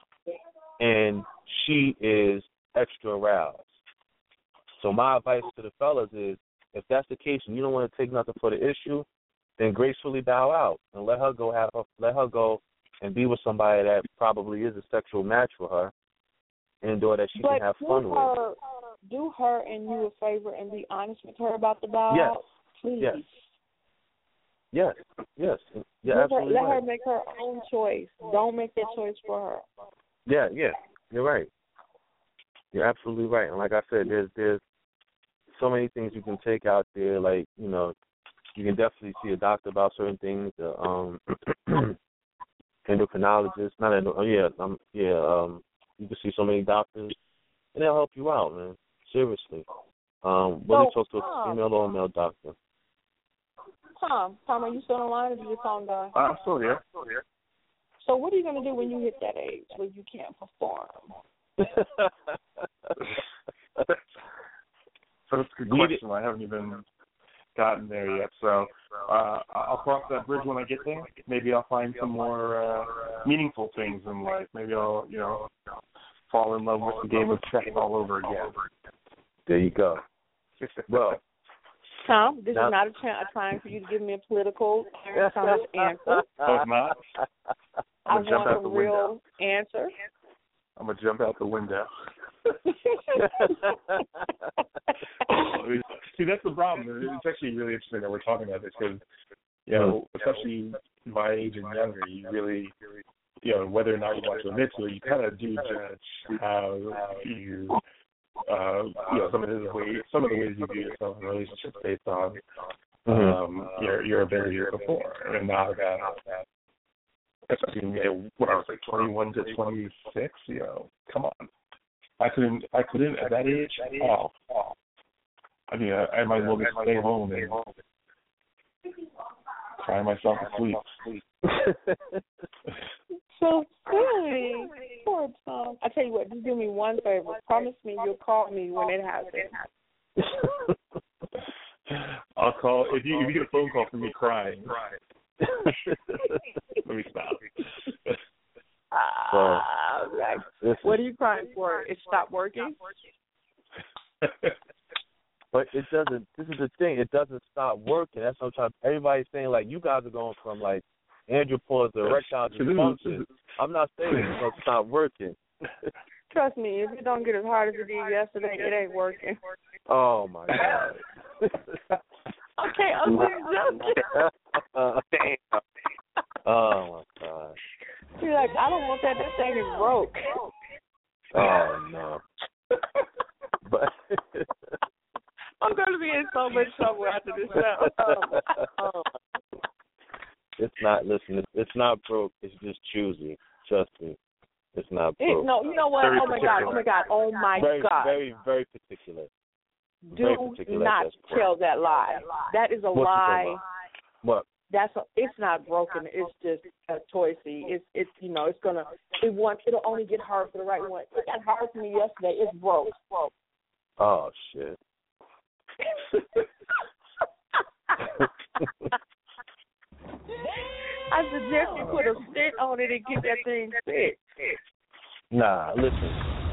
and she is extra aroused. So my advice to the fellas is, if that's the case and you don't want to take nothing for the issue, then gracefully bow out and let her go and be with somebody that probably is a sexual match for her. And that she can have fun with. Do her and you a favor and be honest with her about the bow out, please. Yes. Absolutely. Let her make her own choice. Don't make that choice for her. Yeah. You're right. You're absolutely right. And like I said, there's so many things you can take out there. Like, you know, you can definitely see a doctor about certain things. Endocrinologist, you can see so many doctors, and they'll help you out, man. Seriously. Whether you talk to a female or a male doctor. Tom, are you still online or did your phone die? I'm still here. So what are you going to do when you hit that age where you can't perform? So that's a good question. I haven't even gotten there yet. So I'll cross that bridge when I get there. Maybe I'll find some more meaningful things in life. Maybe I'll, fall in love with the game of chess all over again. There you go. Well, Tom, this is not a time for you to give me a political answer. Oh, it's not? I want a real answer. I'm going to jump out the window. See, that's the problem. It's actually really interesting that we're talking about this because, especially my age and younger, you really, whether or not you want to admit to it, you kind of do judge how you, some of the ways you view yourself in relationships based on your ability to perform, and not about, especially when I was like 21 to 26. Come on, I couldn't at that age. I mean, I might as well just stay home and cry myself to sleep. So silly. Poor Tom. I tell you what, just do me one favor. Promise me you'll call me when it happens. I'll call if you get a phone call from me crying. Let me stop. What are you crying for? It stopped working? But it doesn't. This is the thing. It doesn't stop working. That's what I'm trying. Everybody's saying like you guys are going from like andropause to erectile dysfunction. I'm not saying it's going to stop working. Trust me, if it don't get as hard as it did yesterday, it ain't working. Oh my God. Okay, I'm just joking. Oh my God. You're like, I don't want that. That thing is broke. Oh no. But I'm going to be in so much trouble after this show. It's not. Listen, it's not broke. It's just choosy. Trust me, it's not broke. No, you know what? Very Oh my God. Very, very particular. Do not tell that lie. That is a lie. What? It's not broken. It's just a choicy. It'll only get hard for the right one. It got hard for me yesterday. It's broke. Oh shit. I suggest you put a stint on it and get that thing fixed. Nah, listen.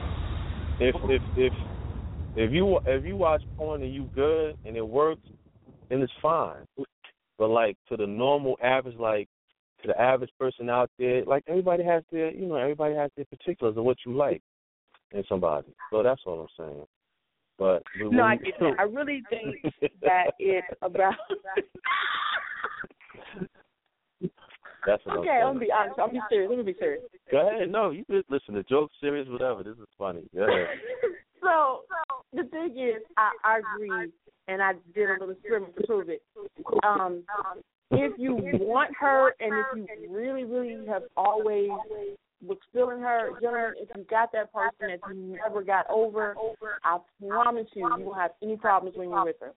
If you watch porn and you good and it works, then it's fine. But like to the normal average, like to the average person out there, like everybody has their particulars of what you like in somebody. So that's all I'm saying. But no, I get that. I really think that it's about. That's what okay, I'm gonna be honest. Let me be serious. Go ahead. No, you just listen to jokes, serious, whatever. This is funny. Go ahead. So the thing is, I agree, and I did a little experiment to prove it. If you want her, and if you really, really have always was feeling her, gentlemen, if you got that person that you never got over, I promise you won't have any problems when you're with her.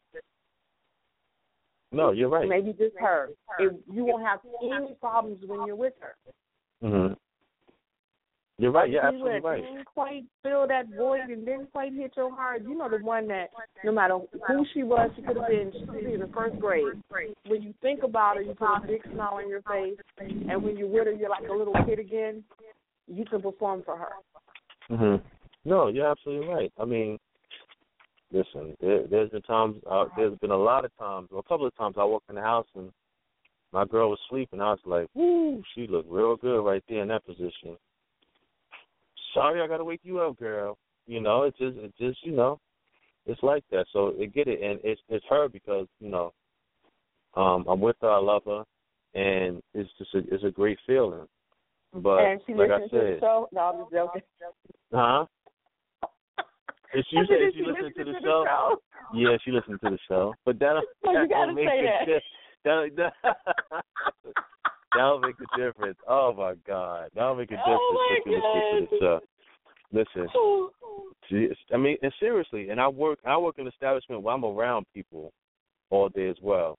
No, you're right. Maybe just her. You won't have any problems when you're with her. Mm-hmm. You're right. You're absolutely right. Didn't quite fill that void and didn't quite hit your heart. You know, the one that no matter who she was, she could be in the first grade. When you think about her, you put a big smile on your face, and when you're with her, you're like a little kid again. You can perform for her. Mhm. No, you're absolutely right. I mean, listen, there's been times, there's been a lot of times, or a couple of times I walked in the house and my girl was sleeping. I was like, woo, she looked real good right there in that position. Sorry, I got to wake you up, girl. You know, it's just, you know, it's like that. So I get it, and it's her because, you know, I'm with her, I love her, and it's just it's a great feeling. But and she like I listens said, to the show? No, I'm just joking. Huh? If she said she listened to the show, yeah, she listened to the show. But that don't make a difference. That'll make a difference. Oh my God, that'll make a difference if you listen to the show. Listen, I mean, and seriously, and I work in an establishment where I'm around people all day as well,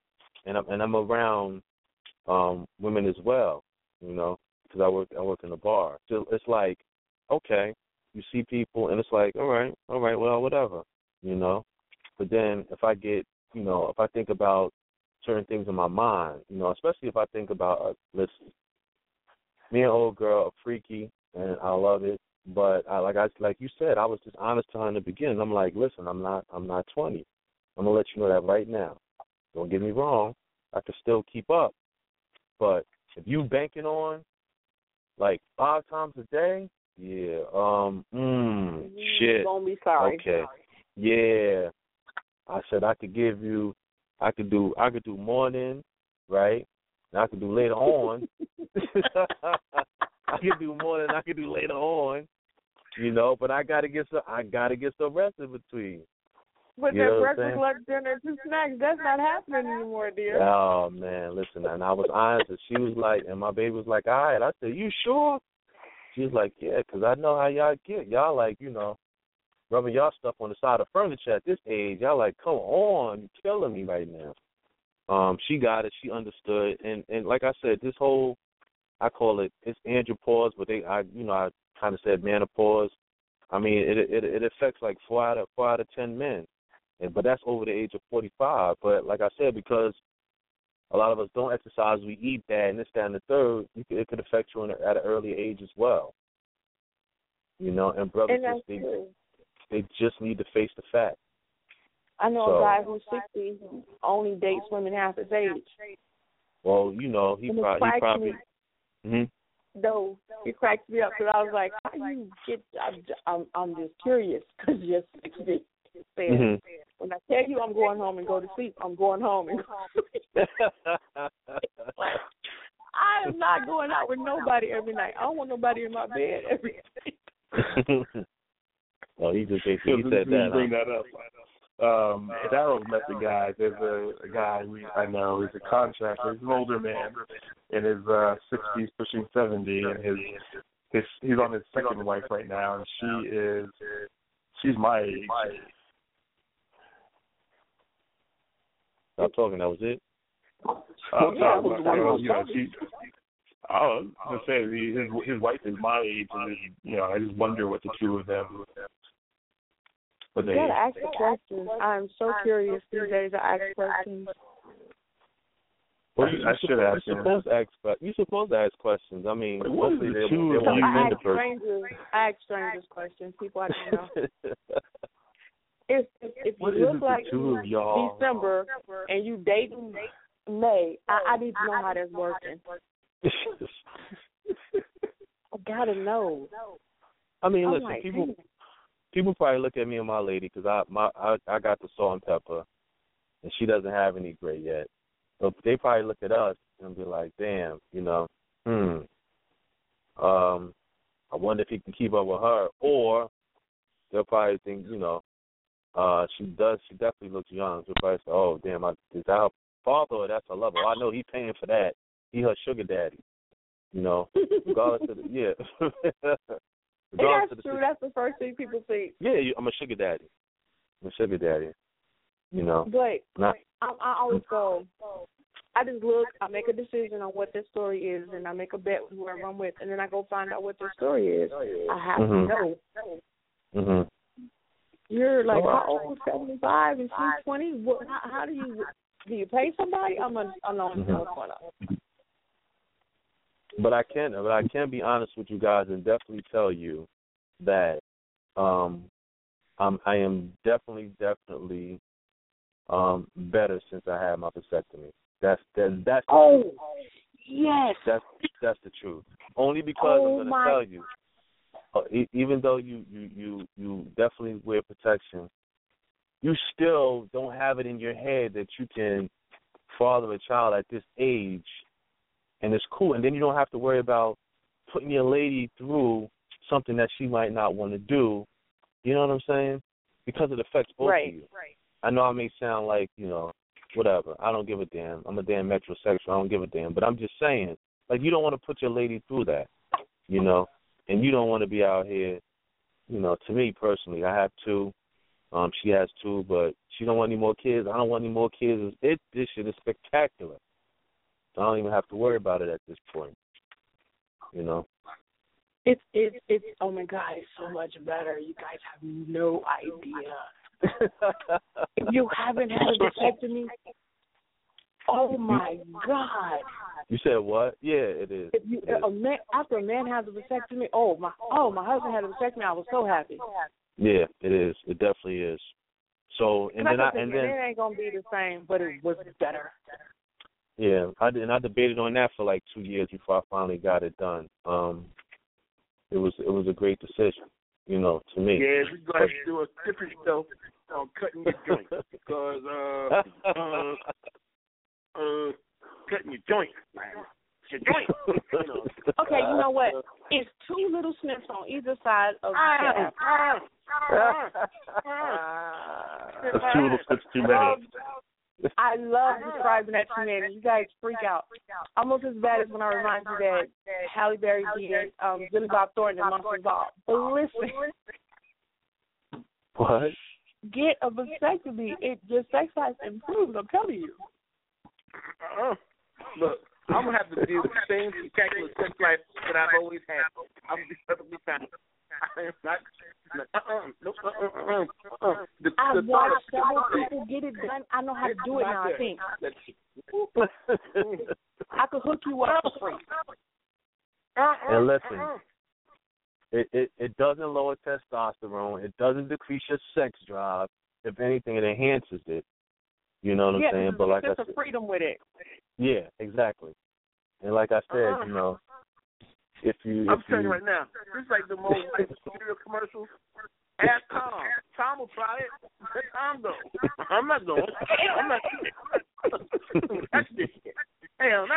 and I'm around women as well, you know, because I work in a bar. So it's like, okay, you see people, and it's like, all right, well, whatever, you know. But then if I think about certain things in my mind, you know, especially if I think about, listen, me and old girl are freaky, and I love it. But like you said, I was just honest to her in the beginning. I'm like, listen, I'm not 20. I'm gonna let you know that right now. Don't get me wrong, I can still keep up. But if you banking on like 5 times a day, yeah, shit. Don't be sorry. Okay, yeah. I said I could do morning, right? And I could do later on. I could do morning. I could do later on. You know, but I gotta get some rest in between. But you that breakfast, lunch, dinner, 2 snacks, that's not happening anymore, dear. Oh man, listen, and I was honest, and she was like, and my baby was like, all right. I said, you sure? She was like, yeah, because I know how y'all get. Y'all like, you know, rubbing y'all stuff on the side of furniture at this age. Y'all like, come on, you're killing me right now. She got it. She understood, and like I said, this whole, I call it's andropause, but I kind of said menopause. I mean, it affects like 4 out of 10 men, but that's over the age of 45. But like I said, because a lot of us don't exercise, we eat bad, and this, that, and the third, it could affect you at an early age as well. You know, and brothers, they just need to face the fact. I know a guy who's 60 who only dates women half his age. Well, you know, he probably. No, it cracked me up because I was like, how do you get? I'm just curious because you're 60. When I tell you I'm going home and go to sleep, I'm going home and go to sleep. I am not going out with nobody every night. I don't want nobody in my bed every day. Well, he just basically said that. Bring that up. Daryl met the guy. There's a guy I know. He's a contractor. He's an older man in his 60s, pushing 70, and he's on his second wife right now, and she's my age. Stop talking. That was it. I was just saying his wife is my age, and I just wonder what the two of them. You gotta ask the questions. I'm so curious these days to ask questions. Well, I should ask. You're supposed to ask questions. I mean, hopefully they won't offend the person. I ask strangers questions. People I don't know. If you look like December and you dating May, I need to know how that's working. I gotta know. I mean, listen, people probably look at me and my lady because I got the salt and pepper, and she doesn't have any gray yet. So they probably look at us and be like, damn, I wonder if he can keep up with her, or they'll probably think, she definitely looks young. She'll probably say, oh, damn, is that her father or that's her lover? Oh, I know he's paying for that. He her sugar daddy, regardless of that's true. That's the first thing people think. Yeah, I'm a sugar daddy. But I always go, I just look, I make a decision on what their story is, and I make a bet with whoever I'm with, and then I go find out what their story is. I have to know. Mm-hmm. You're like, how old? 75 and she's 20? How do you pay somebody? I know what's going on. But I can be honest with you guys and definitely tell you that I am definitely better since I had my vasectomy. That's yes. That's the truth. Only because I'm going to tell you, even though you definitely wear protection, you still don't have it in your head that you can father a child at this age. And it's cool. And then you don't have to worry about putting your lady through something that she might not want to do. You know what I'm saying? Because it affects both of you. Right. I know I may sound like, whatever. I don't give a damn. I'm a damn metrosexual. I don't give a damn. But I'm just saying, like, you don't want to put your lady through that, and you don't want to be out here, to me personally, I have 2. She has 2, but she don't want any more kids. I don't want any more kids. This shit is spectacular. So I don't even have to worry about it at this point. You know. It's oh my God, it's so much better. You guys have no idea. If you haven't had a vasectomy, oh my God. You said what? Yeah, it is. If you, after a man has a vasectomy, my husband had a vasectomy, I was so happy. Yeah, it is. It definitely is. So and then it ain't gonna be the same, but it was better. Yeah, I debated on that for like 2 years before I finally got it done. It was a great decision, you know, to me. Yeah, we're gonna have to do a different show on cutting your joints because cutting your joints, man. It's your joint. You know. Okay, you know what? It's 2 little snips on either side of the calf. That's 2 little snips too many. I love describing that to men. You guys freak out. Almost as bad as when I remind you that Halle Berry did Billy Bob Thornton and Monsters Ball. But listen. What? Get a vasectomy. Your sex life improves, I'm telling you. Look, I'm going to have to deal with the same spectacular sex life that I've always had. I'm going to be perfectly fine. I've watched several people get it done. I know how to do it now, I think. I could hook you up for free. And listen, it doesn't lower testosterone. It doesn't decrease your sex drive. If anything, it enhances it. You know what I'm saying? But like I said, a freedom with it. Yeah, exactly. And like I said, you know, I'm telling you right now, this is like the most cereal commercials. Ask Tom. Tom will try it. Let Tom go. I'm not going. That's it. Hell,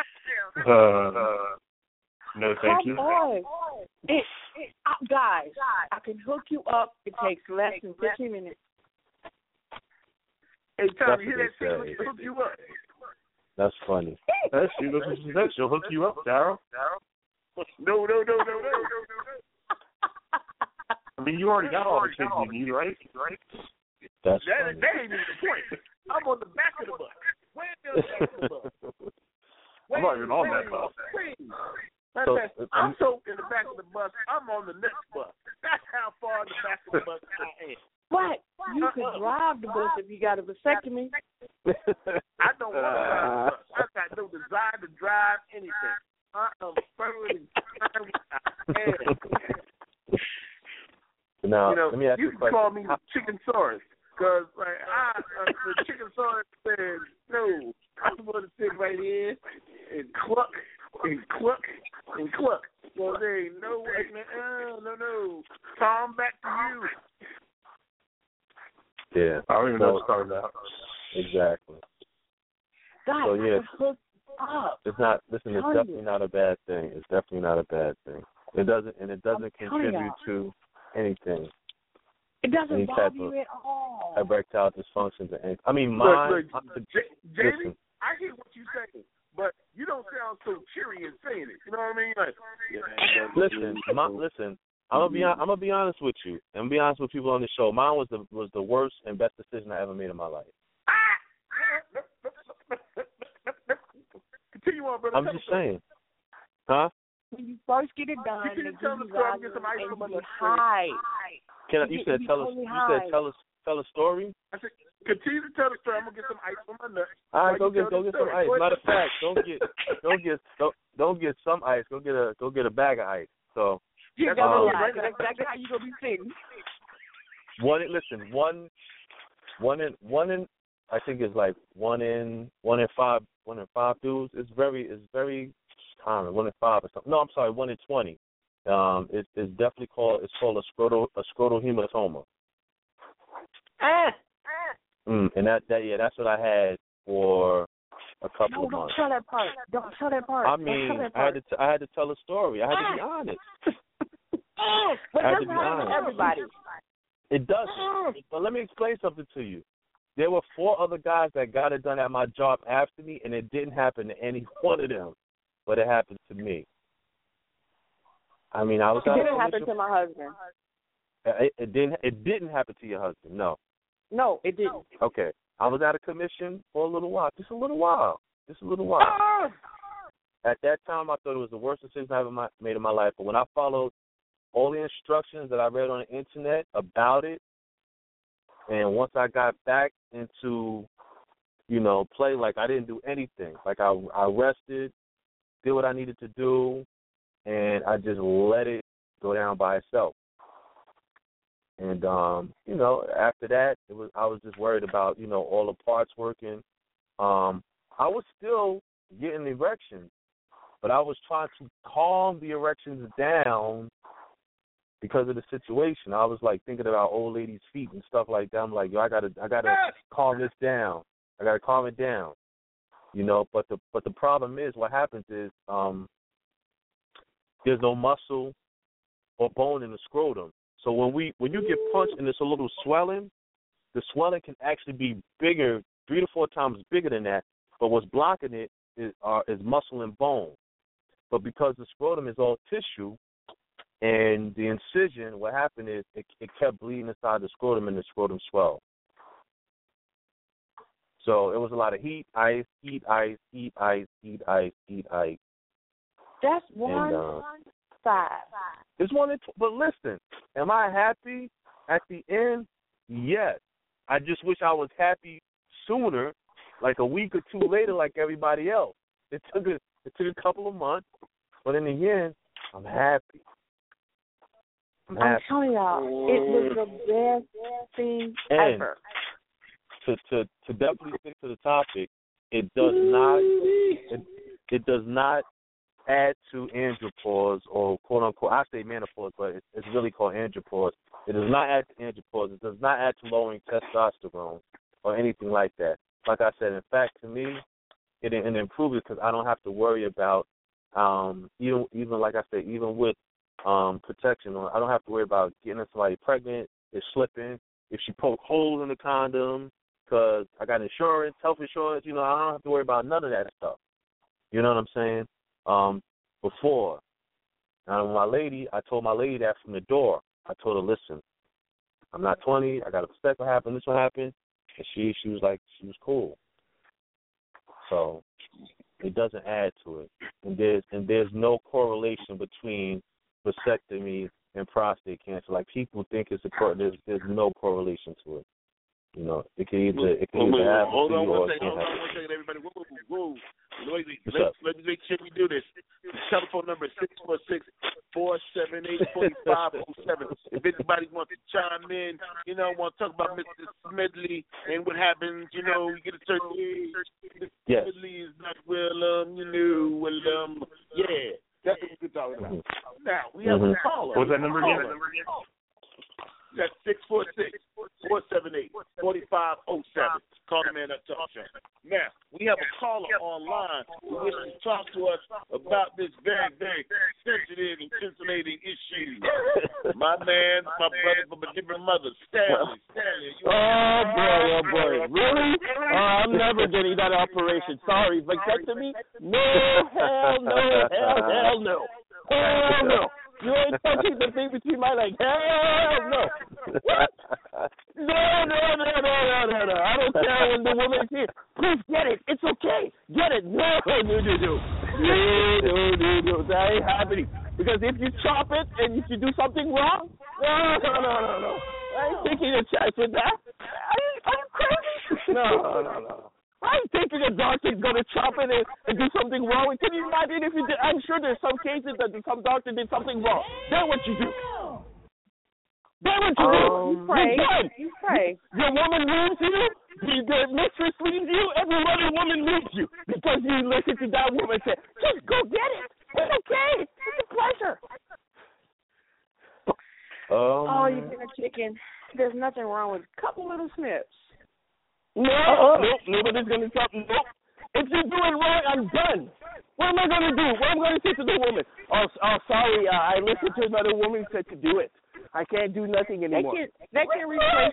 no, thank you. Come on. Guys, I can hook you up. It takes less than 15 minutes. Hey, Tom, you hear that thing? Hook you up. That's funny. She'll hook you up, Daryl. No. I mean, you already got all the kids you need, right? That ain't even the point. I'm on the back of the bus. Where's the back of the bus? I'm not even on that bus. I'm so in the back of the bus, I'm on the next bus. That's how far in the back of the bus I am. But you could drive the bus if you got a vasectomy. I don't want to drive the bus. I've got no desire to drive anything. I am thoroughly Now, you know, let me ask you a question. You can call me Chicken Saurus because the Chicken Saurus said, no, I want to sit right here and cluck and cluck and cluck. Well, there ain't no way, no. Tom, back to you. Yeah. I don't even know what's talking about. Exactly. God, so, yeah, hook up. it's not. Listen, it's definitely not a bad thing. It's definitely not a bad thing. It doesn't contribute to anything. It doesn't bother you at all. Erectile dysfunction. I mean, mine. Jamie, I hear what you're saying, but you don't sound so cheery in saying it. You know what I mean? Like, listen. I'm gonna be honest with you. I'm gonna be honest with people on the show. Mine was the worst and best decision I ever made in my life. Continue on, brother. I'm just saying. Huh? When you first get it done, you can tell the story. Get some ice from under. High. You said tell a story. I said continue to tell the story. I'm gonna get some ice from my nuts. All right, go get some ice. Matter of fact, don't get some ice. Go get a bag of ice. So. Yeah, that's exactly how you gonna be sitting. One in I think it's like one in 5 dudes. It's very common. 1 in 5 or something. No, I'm sorry, 1 in 20. It's definitely called a scrotal hematoma. And that's what I had for a couple of months. Don't tell that part. I mean, I had to tell a story. I had to be honest. But it doesn't happen to everybody. It doesn't. But let me explain something to you. There were 4 other guys that got it done at my job after me, and it didn't happen to any one of them, but it happened to me. I mean, I was. It didn't happen to my husband. It didn't happen to your husband. No. No, it didn't. Okay. I was out of commission for a little while. Just a little while. At that time, I thought it was the worst decision I ever made in my life. But when I followed all the instructions that I read on the internet about it, and once I got back into, play, like I didn't do anything. Like I rested, did what I needed to do, and I just let it go down by itself. And, after that, I was just worried about, all the parts working. I was still getting erections, but I was trying to calm the erections down because of the situation. I was like thinking about old ladies' feet and stuff like that. I'm like, I gotta calm this down. I gotta calm it down. But the problem is, what happens is there's no muscle or bone in the scrotum. So when you get punched and it's a little swelling, the swelling can actually be bigger, 3 to 4 times bigger than that. But what's blocking it is muscle and bone. But because the scrotum is all tissue, and the incision, what happened is it kept bleeding inside the scrotum, and the scrotum swelled. So it was a lot of heat, ice. That's one side. It's one. But listen, am I happy at the end? Yes. I just wish I was happy sooner, like a week or 2 later, like everybody else. It took a couple of months, but in the end, I'm happy. I'm telling y'all, it was the best thing ever. To definitely stick to the topic, it does not add to andropause, or quote unquote, I say menopause, but it's really called andropause. It does not add to andropause. It does not add to lowering testosterone or anything like that. Like I said, in fact, to me, it improves it because I don't have to worry about even like I said, even with protection, I don't have to worry about getting somebody pregnant, it's slipping, if she poke holes in the condom, because I got insurance, health insurance, I don't have to worry about none of that stuff. You know what I'm saying? Before, and I told my lady that from the door. I told her, listen, I'm not 20, I got to respect what happened, this what happened, and she was like, she was cool. So it doesn't add to it, and there's no correlation between vasectomy and prostate cancer. Like people think there's no correlation to it. It can either happen Hold to on you one or it second, can't happen. everybody. Whoa. Let me make sure we do this. The telephone number is 646-478-4507. If anybody wants to chime in, want to talk about Mr. Smedley and what happens, we get a certain age. Yes. Smedley is not yeah. That's what we could talk about. Now, we have a caller. What's that number again? That's 646-478-4507. Call the Man Up Talk Show. Now, we have a caller online who wishes to talk to us about this very, very sensitive and scintillating issue. My man, my brother from a different mother, Stanley. Oh, boy. Really? I'm never getting that operation. Sorry. Vasectomy? No, hell no. Hell no. You ain't touching the thing between my legs. Hell no. What? No. I don't care when the woman's here. Please get it. It's okay. Get it. No. No. That ain't happening. Because if you chop it and if you do something wrong, no. I ain't taking a chance with that. Are you crazy? No. I ain't thinking a doctor's going to chop it and do something wrong. Can you imagine if you did? I'm sure there's some cases that some doctor did something wrong. Then what you do? You pray. Your woman leaves you. The mistress leaves you. Every other woman leaves you because you listen to that woman say, just go get it. It's okay. It's a pleasure. You've been a chicken. There's nothing wrong with a couple little snips. Nope, nobody's going to stop me. Nope. If you do it wrong, I'm done. What am I going to do? What am I going to say to the woman? Oh, sorry, I listened to another woman said to do it. I can't do nothing anymore. They can replace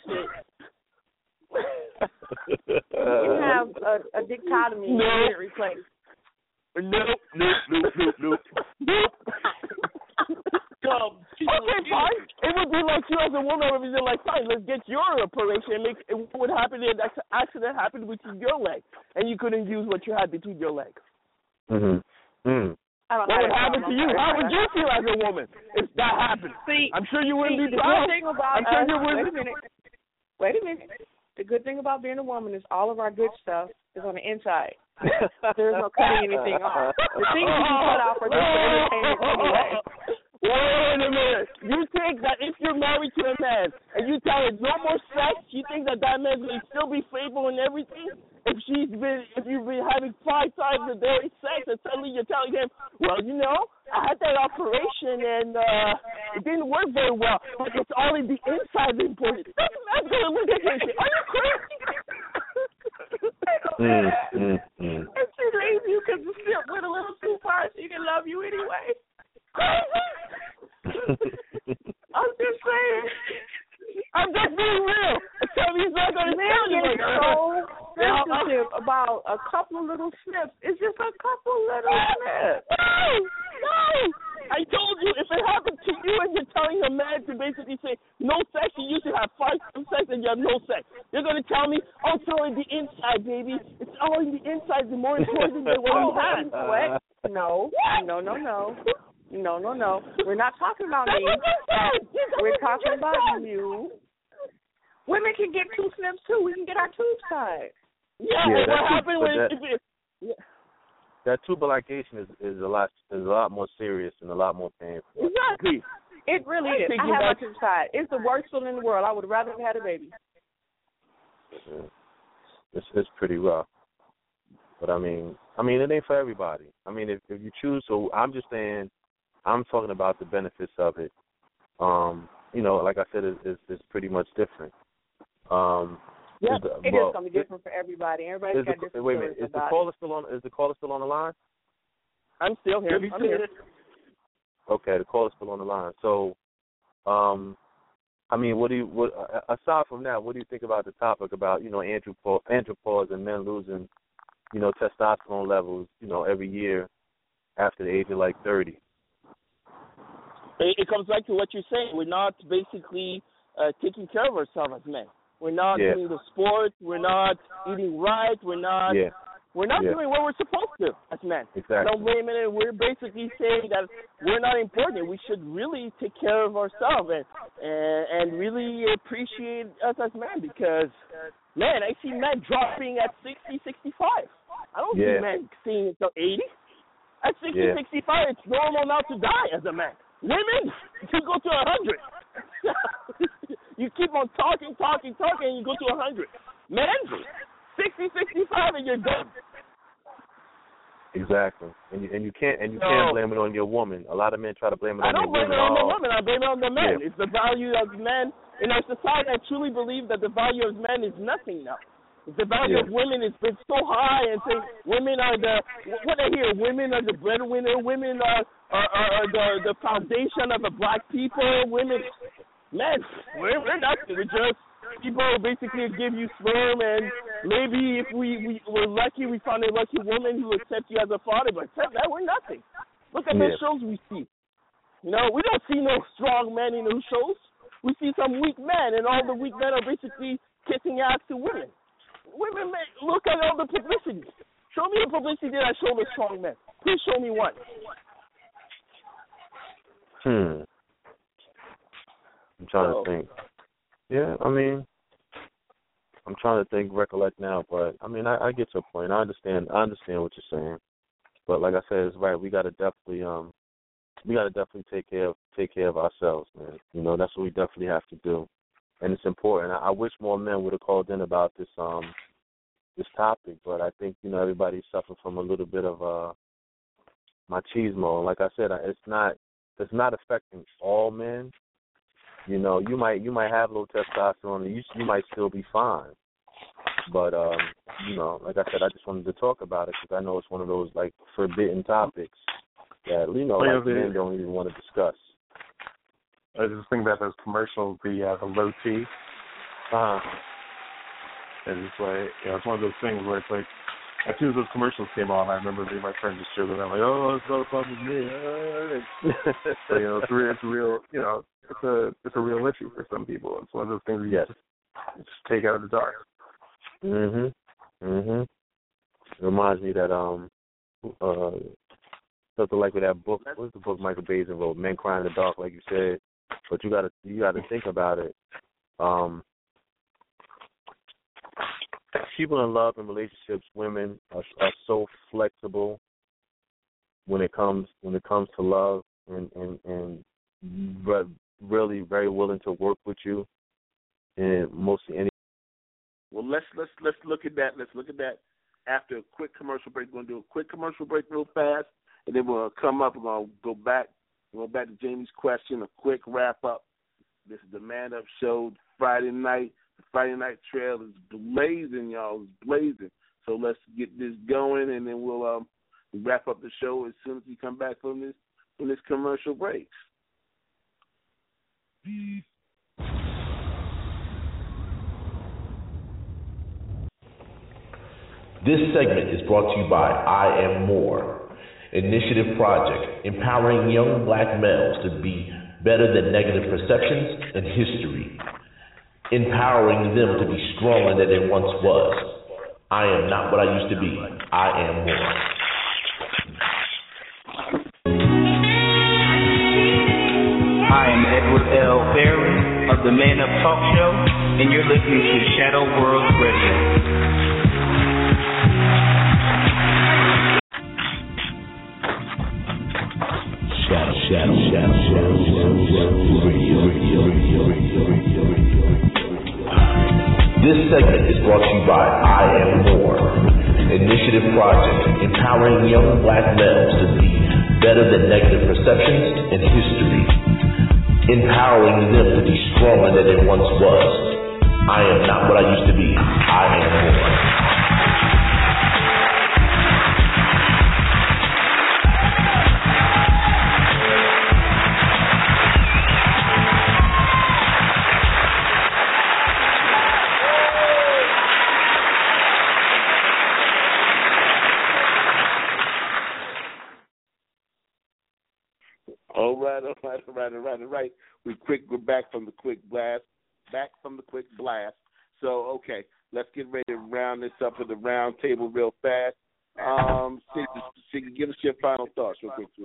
it. You have a dichotomy. No. You get replaced. Nope. Come Okay, fine. It would be like you as a woman would be like, fine, let's get your operation. What would happen if that accident happened between your legs and you couldn't use what you had between your legs? Mhm. Mm. What would happen to you? How would you feel as a woman if that happened? See, I'm sure you wouldn't be the proud. good thing about I'm sure you wouldn't. Wait a minute. The good thing about being a woman is all of our good stuff is on the inside. There's no cutting anything off. The things you can cut off are just for entertainment anyway. Wait a minute. You think that if you're married to a man and you tell him no more sex, you think that man will still be faithful and everything? If you've been having 5 times a day sex and suddenly you're telling him, well, you know, I had that operation and it didn't work very well, but it's all in the inside that's important. That man's gonna look at you and say, are you crazy? And she leaves you because the shit went a little too far. She didn't love you anyway. I'm just saying. I'm just being real. Tell me he's not going to tell you. Man gets so sensitive about a couple of little snips. It's just a couple little snips. No. I told you, if it happened to you and you're telling a man to basically say no sex, you used to have 5 times sex and you have no sex. You're going to tell me, oh, it's all in the inside, baby. It's all in the inside. It's more important than what you have. What? No. We're not talking about me. We're talking about you. Women can get 2 snips too. We can get our tubes tied. Yeah, what happened when that tubal ligation is a lot more serious and a lot more painful. Exactly. It really is. I have my tubes tied. It's the worst feeling in the world. I would rather have had a baby. It's pretty rough. But I mean, it ain't for everybody. I mean, if you choose, so I'm just saying, I'm talking about the benefits of it. You know, like I said, it's pretty much different. Yeah, it is going to be different for everybody. Everybody's got different Wait a minute, is the caller still on the line? I'm still here. I'm here. Okay, the caller's still on the line. So, I mean, aside from that, what do you think about the topic about, you know, andropause and men losing, you know, testosterone levels, you know, every year after the age of like 30? It comes back to what you're saying. We're not basically taking care of ourselves as men. We're not doing the sport. We're not eating right. We're not doing what we're supposed to as men. Exactly. So wait a minute. We're basically saying that we're not important. We should really take care of ourselves and really appreciate us as men because, man, I see men dropping at 60, 65. I don't see men seeing until 80. At 60, 65, it's normal now to die as a man. Women, you go to 100. You keep on talking, and you go to 100. Men, 60, 65, and you're done. Exactly, and you can't blame it on your woman. A lot of men try to blame it on their women. I don't blame it on the woman. I blame it on the men. Yeah. It's the value of men in our society. I truly believe that the value of men is nothing now. The value of women has been so high, and say women are what I hear. Women are the breadwinner. Women are the foundation of the black people. Women, men, we're nothing. We're just people basically give you sperm, and maybe if we were lucky, we found a lucky woman who accepts you as a father. But except that, we're nothing. Look at the shows we see. You know, we don't see no strong men in those shows. We see some weak men, and all the weak men are basically kissing ass to women. Women, look at all the publicity. Show me the publicity that show the strong men. Please show me one. I'm trying to think. Yeah, I mean, I'm trying to think, recollect now, but I mean, I get your point. I understand what you're saying, but like I said, it's right. We gotta definitely take care of ourselves, man. You know, that's what we definitely have to do, and it's important. I wish more men would have called in about this topic, but I think, you know, everybody's suffering from a little bit of machismo. Like I said, it's not affecting all men. You know, you might have low testosterone, and you might still be fine. But you know, like I said, I just wanted to talk about it because I know it's one of those like forbidden topics that, you know, like men don't even want to discuss. I was just thinking about those commercials, the low T. And it's like, you know, it's one of those things where it's like, as soon as those commercials came on, I remember me and my friends just joking around like, "Oh, it's not a problem with me." So, you know, it's real. You know, it's a real issue for some people. It's one of those things you just take out of the dark. It reminds me that something like with that book. What's the book Michael Basin wrote? Men Cry in the Dark, like you said. But you gotta think about it. People in love and relationships, women are so flexible when it comes to love and really very willing to work with you. And mostly any. Well, let's look at that. Let's look at that after a quick commercial break. We're gonna do a quick commercial break real fast, and then we'll come up. We're gonna go back to Jamie's question. A quick wrap up. This is the Man Up Show Friday night. The Friday night trail is blazing, y'all. It's blazing. So let's get this going, and then we'll wrap up the show as soon as we come back from this commercial break. This segment is brought to you by I Am More Initiative Project, empowering young black males to be better than negative perceptions and history, empowering them to be stronger than they once was. I am not what I used to be. I am more. I am Edward L. Berry of the Man Up Talk Show, and you're listening to Shadow World Radio. This segment is brought to you by I Am More Initiative Project, empowering young black males to be better than negative perceptions and history, empowering them to be stronger than they once was. I am not what I used to be. I am more. All right. We're back from the quick blast. So, okay, let's get ready to round this up with the round table real fast. Siggy, give us your final thoughts real quick.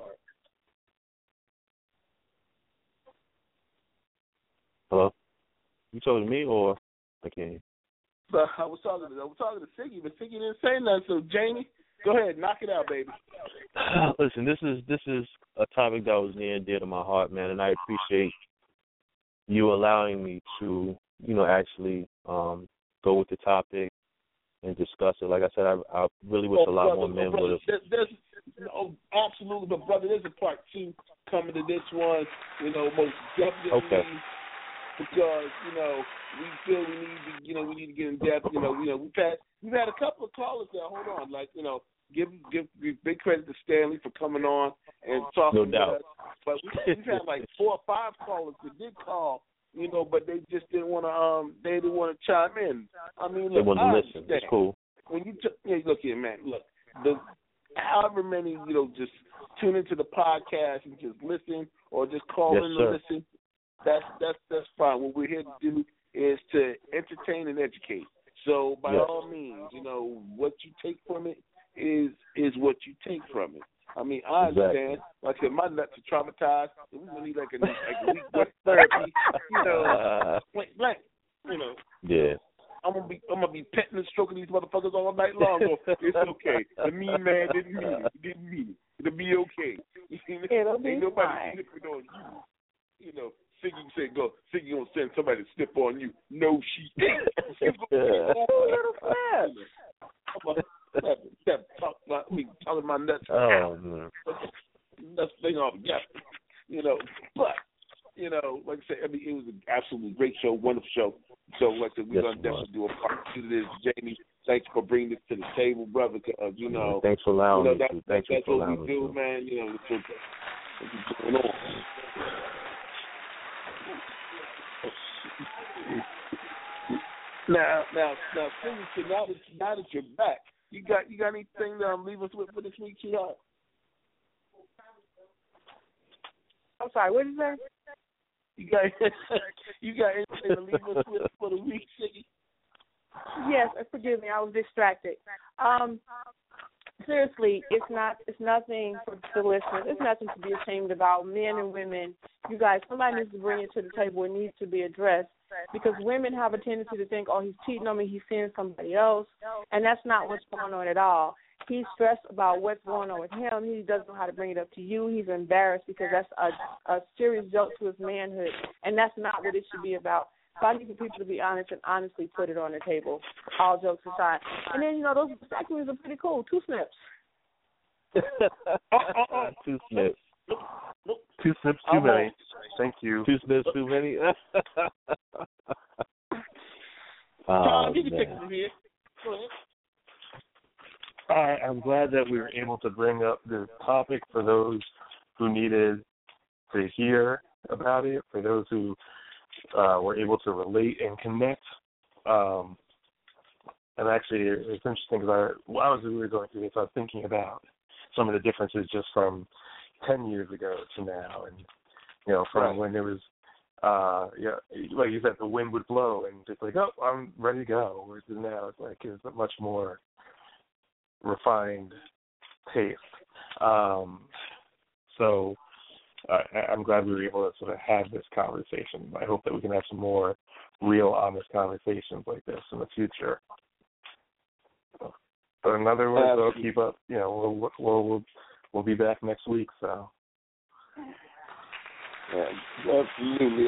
Hello? You talking to me or I can't? I was talking to Siggy, but Siggy didn't say nothing. So, Jamie, go ahead, knock it out, baby. Listen, this is a topic that was near and dear to my heart, man, and I appreciate you allowing me to, actually go with the topic and discuss it. Like I said, I really wish a lot more men would have. Absolutely, but brother, there's a part 2 coming to this one. Most definitely. Okay. Because we feel we need to get in depth. We've had a couple of callers there. Hold on, give big credit to Stanley for coming on and talking to us. But we've had like 4 or 5 callers that did call, but they just didn't want to. They didn't want to chime in. I mean, look, they want to listen. It's cool. When you look here, man. Look, however many just tune into the podcast and just listen or just call in and listen. That's fine. What we're here to do is to entertain and educate. So by all means, what you take from it is what you take from it. I mean, I understand. Like I said, my nuts are traumatized. We're gonna need like a week worth of therapy. Point blank. Yeah. I'm gonna be petting and stroking these motherfuckers all night long. It's okay. The mean man didn't mean it. It'll be okay. Ain't nobody snipping on you. Siggy said, "Go." Siggy gonna send somebody to snip on you. No, she ain't. Talking my nuts. Oh man. Nuts thing all together. But like I said, it was an absolutely great show, wonderful show. So like I said, we're gonna definitely do a part 2 to this. Jamie, thanks for bringing this to the table, brother. Because thanks for allowing me to. That's what we do, man. What's going on. Now, now that you're back, You got anything to leave us with for this week, T.R.? I'm sorry, what did you say? You got anything to leave us with for the week, Siggy? Yes, forgive me, I was distracted. Seriously, it's nothing for the listeners. It's nothing to be ashamed about. Men and women, you guys, somebody needs to bring it to the table. It needs to be addressed because women have a tendency to think, oh, he's cheating on me, he's seeing somebody else, and that's not what's going on at all. He's stressed about what's going on with him. He doesn't know how to bring it up to you. He's embarrassed because that's a serious joke to his manhood, and that's not what it should be about. So I need for people to be honest and honestly put it on the table, all jokes aside. And then, those vasectomies are pretty cool. 2 snips. 2 snips. 2 snips too many. Thank you. 2 snips too many. Tom, you can take it from here. Go ahead. I'm glad that we were able to bring up this topic for those who needed to hear about it, for those who were able to relate and connect. And actually, it's interesting because we were going through this, I was thinking about some of the differences just from 10 years ago to now. And, from when there was, like you said, the wind would blow and just like, oh, I'm ready to go. Whereas now it's a much more refined taste. So I'm glad we were able to sort of have this conversation. I hope that we can have some more real, honest conversations like this in the future. But in other words, we'll keep up. We'll be back next week. So. Yeah, absolutely.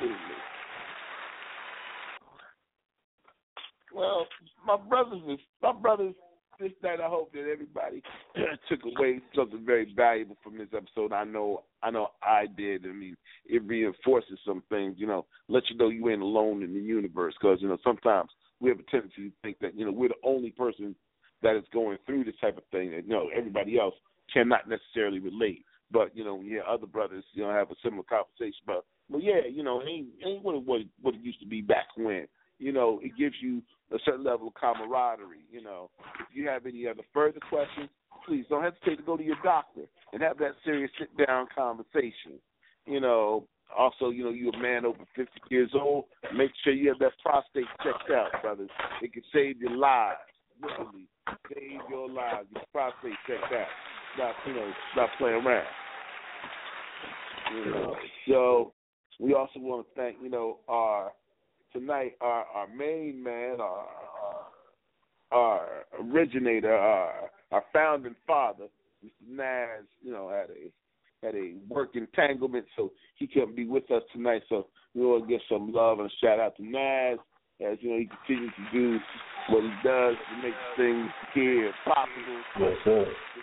Well, my brothers, this night I hope that everybody took away something very valuable from this episode. I know I did. I mean, it reinforces some things, let you know you ain't alone in the universe because, sometimes we have a tendency to think that, we're the only person that is going through this type of thing and, everybody else cannot necessarily relate. But, other brothers, have a similar conversation. But yeah, it ain't what it used to be back when. It gives you a certain level of camaraderie. If you have any other further questions, please don't hesitate to go to your doctor and have that serious sit-down conversation. Also, you're a man over 50 years old. Make sure you have that prostate checked out, brothers. It can save your lives. Literally, save your lives. Your prostate checked out. Stop playing around. So we also want to thank, our main man, our originator, our founding father, Mr. Naz, had a work entanglement, so he couldn't be with us tonight. So we want to give some love and a shout out to Naz, as he continues to do what he does to make things here possible. Yes, sir.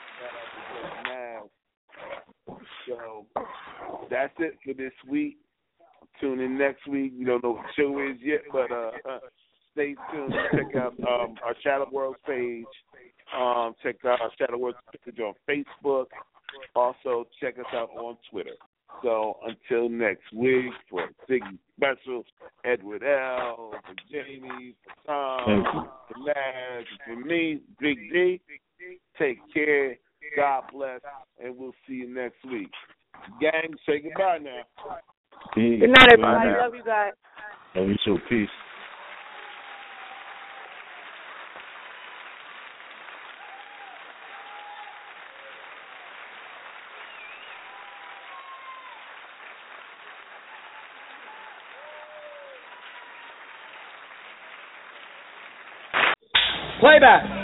So that's it for this week. Tune in next week. We don't know what the show is yet, but stay tuned. Check out our Shadow World page. Check out our Shadow World page on Facebook. Also, check us out on Twitter. So until next week, for Siggy Special, Edward L., for Jamie, for Tom, for Naz, for me, Big D, take care. God bless, and we'll see you next week. Gang, say goodbye now. Peace. Good night, everybody. Love you guys. Love you too. Peace. Playback.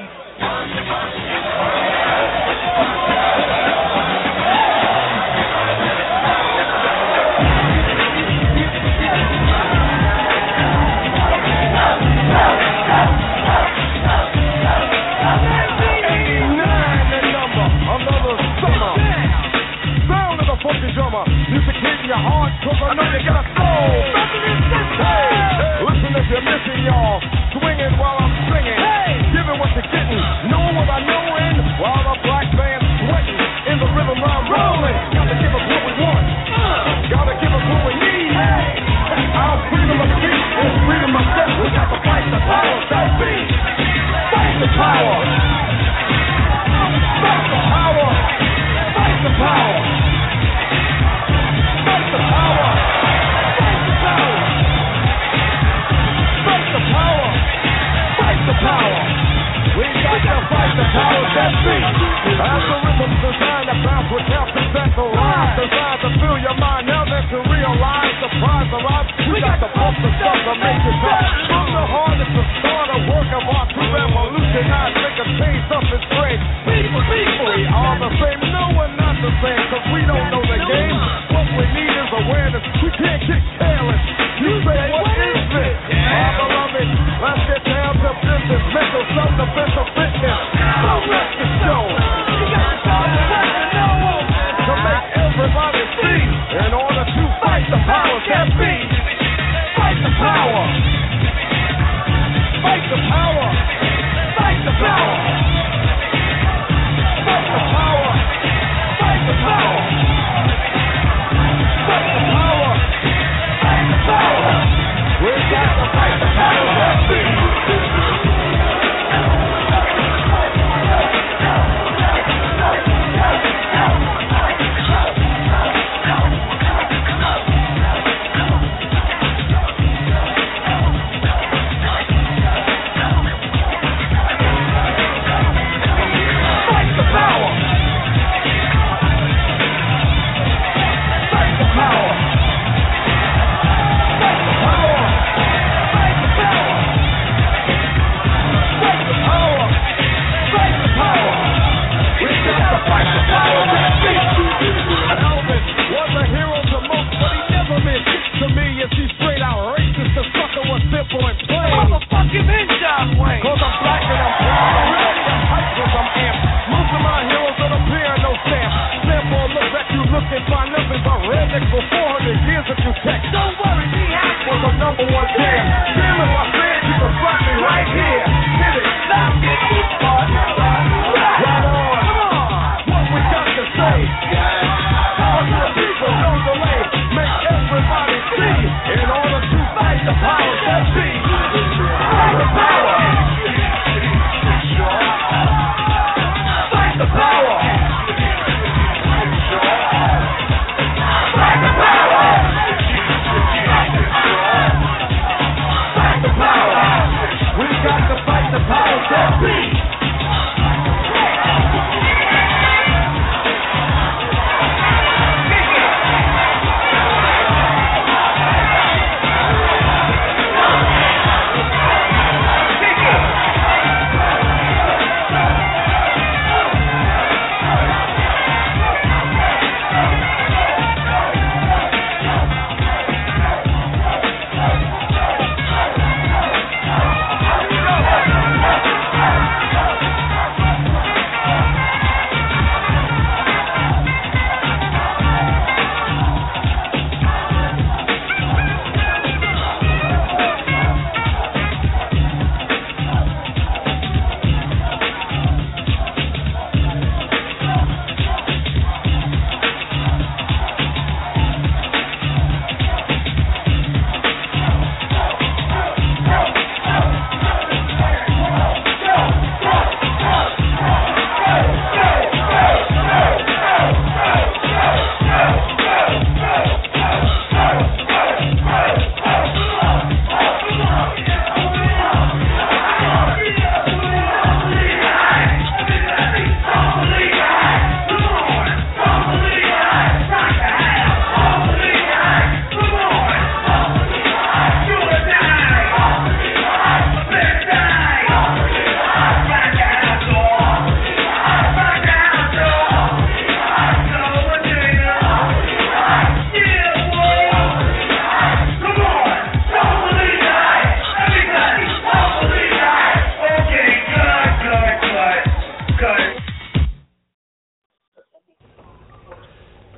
Your heart, cause I know you got a soul. Hey, listen if you're missing, y'all. Swinging while I'm singing. Hey, giving what you're getting. Knowing what I know in. While the black man's sweating. In the rhythm I'm rolling. Gotta give us what we want. Gotta give us what we need. Hey, our freedom of speech is freedom of death. We got to fight the power that be. Fight the power.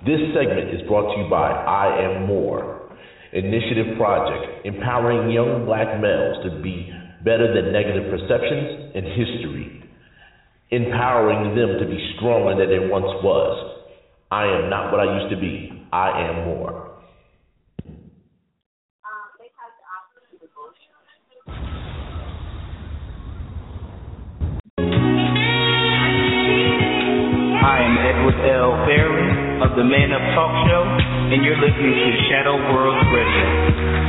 This segment is brought to you by I Am More, initiative project empowering young black males to be better than negative perceptions and history, empowering them to be stronger than they once was. I am not what I used to be. I am more. I am Edward L. Ferry of the Man Up Talk Show, and you're listening to Shadow World Radio.